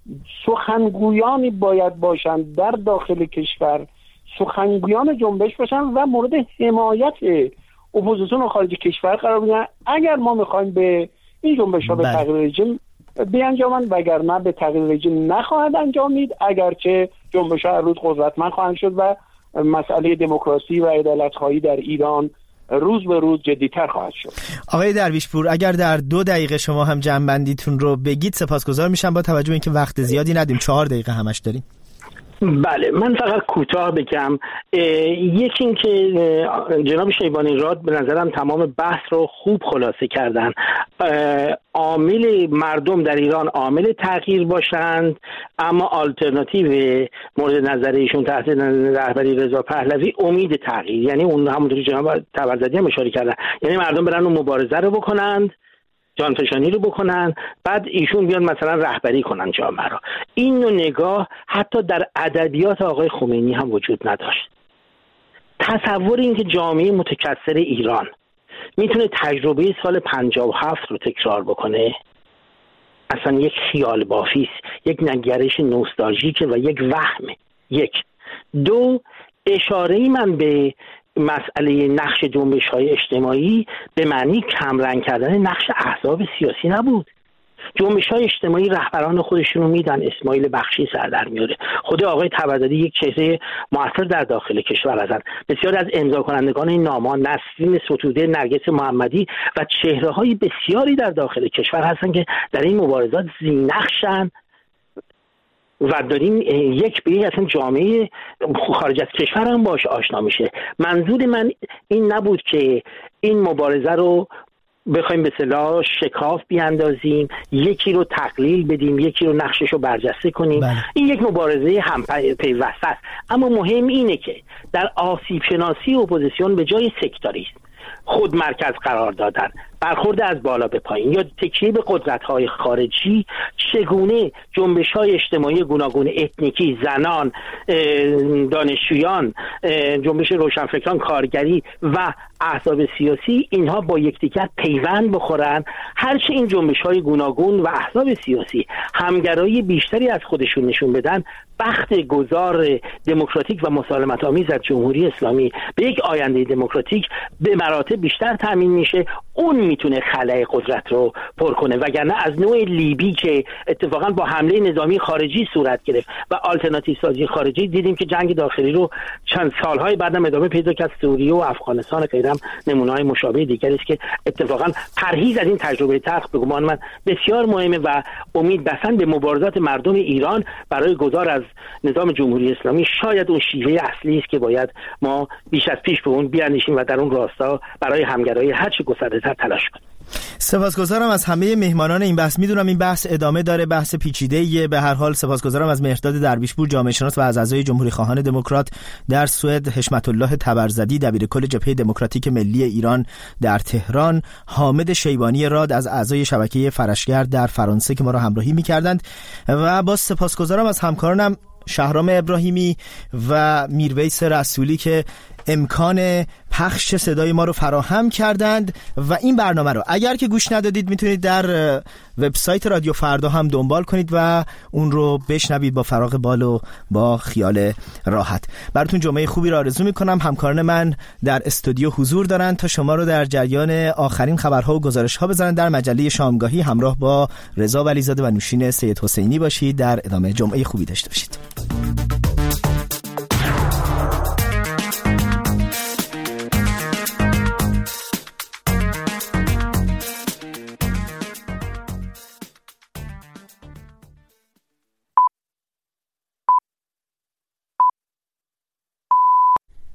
سخنگویانی باید باشن در داخل کشور، سخنگویان جنبش باشن و مورد حمایت اپوزیسیون خارج کشور قرار بگیرن. اگر ما میخوایم به این جنبش ها به تغییر رژیم بیانجامن، وگرنه به تغییر رژیم نخواهد انجامید، اگرچه جنبش ها هر روز قدرتمند خواهند شد و مسئله دموکراسی و عدالت‌خواهی در ایران روز به روز جدی‌تر خواهد شد. آقای درویشپور، اگر در دو دقیقه شما هم جمع‌بندیتون رو بگید سپاسگزار میشم، با توجه به اینکه وقت زیادی ندیم، چهار دقیقه همش داریم. بله، من فقط کوتاه بگم. یکی این که جناب شیبانی راد به نظرم تمام بحث رو خوب خلاصه کردن. عامل مردم در ایران عامل تغییر باشند، اما آلترناتیو مورد نظر ایشون تحت رهبری رضا پهلوی امید تغییر، یعنی اون همونطوری جناب تبرزدی هم اشاره کردن، یعنی مردم برن اون مبارزه رو بکنند، جانفشانی رو بکنن، بعد ایشون بیان مثلا رهبری کنن جامعه رو. این نوع نگاه حتی در ادبیات آقای خمینی هم وجود نداشت. تصور این که جامعه متکثر ایران میتونه تجربه سال پنجاه و هفت رو تکرار بکنه، اصلا یک خیال بافی است، یک نگرش نوستالژیکه و یک وهمه. یک دو اشاره‌ای من به مسئله نقش جنبش‌های اجتماعی به معنی کمرنگ کردن نقش احزاب سیاسی نبود. جنبش‌های اجتماعی رهبران خودشون رو میدن، اسماعیل بخشی سر در میاره، خود آقای تبرزدی یک چهره موثر در داخل کشور هستند، بسیار از امضا کنندگان این نامه‌ها نسرین ستوده، نرگس محمدی و چهره‌های بسیاری در داخل کشور هستند که در این مبارزات ذی‌نقشن و داریم یک به اصلا جامعه خارج از کشور هم باش آشنا میشه. منظور من این نبود که این مبارزه رو بخوایم به اصطلاح شکاف بیاندازیم، یکی رو تقلیل بدیم، یکی رو نقشش رو برجسته کنیم. بله. این یک مبارزه هم پیوسته است، اما مهم اینه که در آسیب شناسی اپوزیسیون به جای سکتاریسم، خود مرکز قرار دادن، برخورد از بالا به پایین یا تکیه به قدرت‌های خارجی، چگونه جنبش‌های اجتماعی گوناگون اتنیکی، زنان، دانشجویان، جنبش روشنفکران، کارگری و احزاب سیاسی اینها با یکدیگر پیوند بخورن. هرچه این جنبش‌های گوناگون و احزاب سیاسی همگرایی بیشتری از خودشون نشون بدن، بخت گذار دموکراتیک و مسالمت‌آمیز از جمهوری اسلامی به یک آینده دموکراتیک به مراتب بیشتر تامین میشه. اون میتونه خلأ قدرت رو پر کنه، وگرنه از نوع لیبی که اتفاقا با حمله نظامی خارجی صورت گرفت و آلترناتیو سازی خارجی، دیدیم که جنگ داخلی رو چند سالهای بعدم ادامه پیدا کرد. سوریه و افغانستان غیرهم نمونه‌های مشابه دیگری است که اتفاقا پرهیز از این تجربه تلخ به گمان من بسیار مهمه و امید بستن به مبارزات مردم ایران برای گذار از نظام جمهوری اسلامی شاید اون شیوه اصلی است که باید ما بیش از پیش به اون بیاندیشیم و در اون راستا برای همگرایی هر چه گسترده‌تر تلاش کنیم. سپاسگزارم از همه مهمانان این بحث. میدونم این بحث ادامه داره، بحث پیچیده‌ایه. به هر حال سپاسگزارم از مهرداد درویشپور جامعه شناس و از اعضای جمهوری خواهان دموکرات در سوئد، حشمت الله تبرزدی دبیرکل جبهه دموکراتیک ملی ایران در تهران، حامد شیبانی راد از اعضای شبکه فرشگرد در فرانسه که ما را همراهی می‌کردند، و با سپاسگزارم از همکارانم شهرام ابراهیمی و میرویس رسولی که امکان پخش صدای ما رو فراهم کردند. و این برنامه رو اگر که گوش ندادید میتونید در وبسایت رادیو فردا هم دنبال کنید و اون رو بشنوید با فراغ بال و با خیال راحت. براتون جمعه خوبی رو آرزو میکنم. همکاران من در استودیو حضور دارن تا شما رو در جریان آخرین خبرها و گزارش‌ها بذارن. در مجله شامگاهی همراه با رضا ولیزاده و نوشین سید حسینی باشید. در ادامه جمعه خوبی داشته باشید.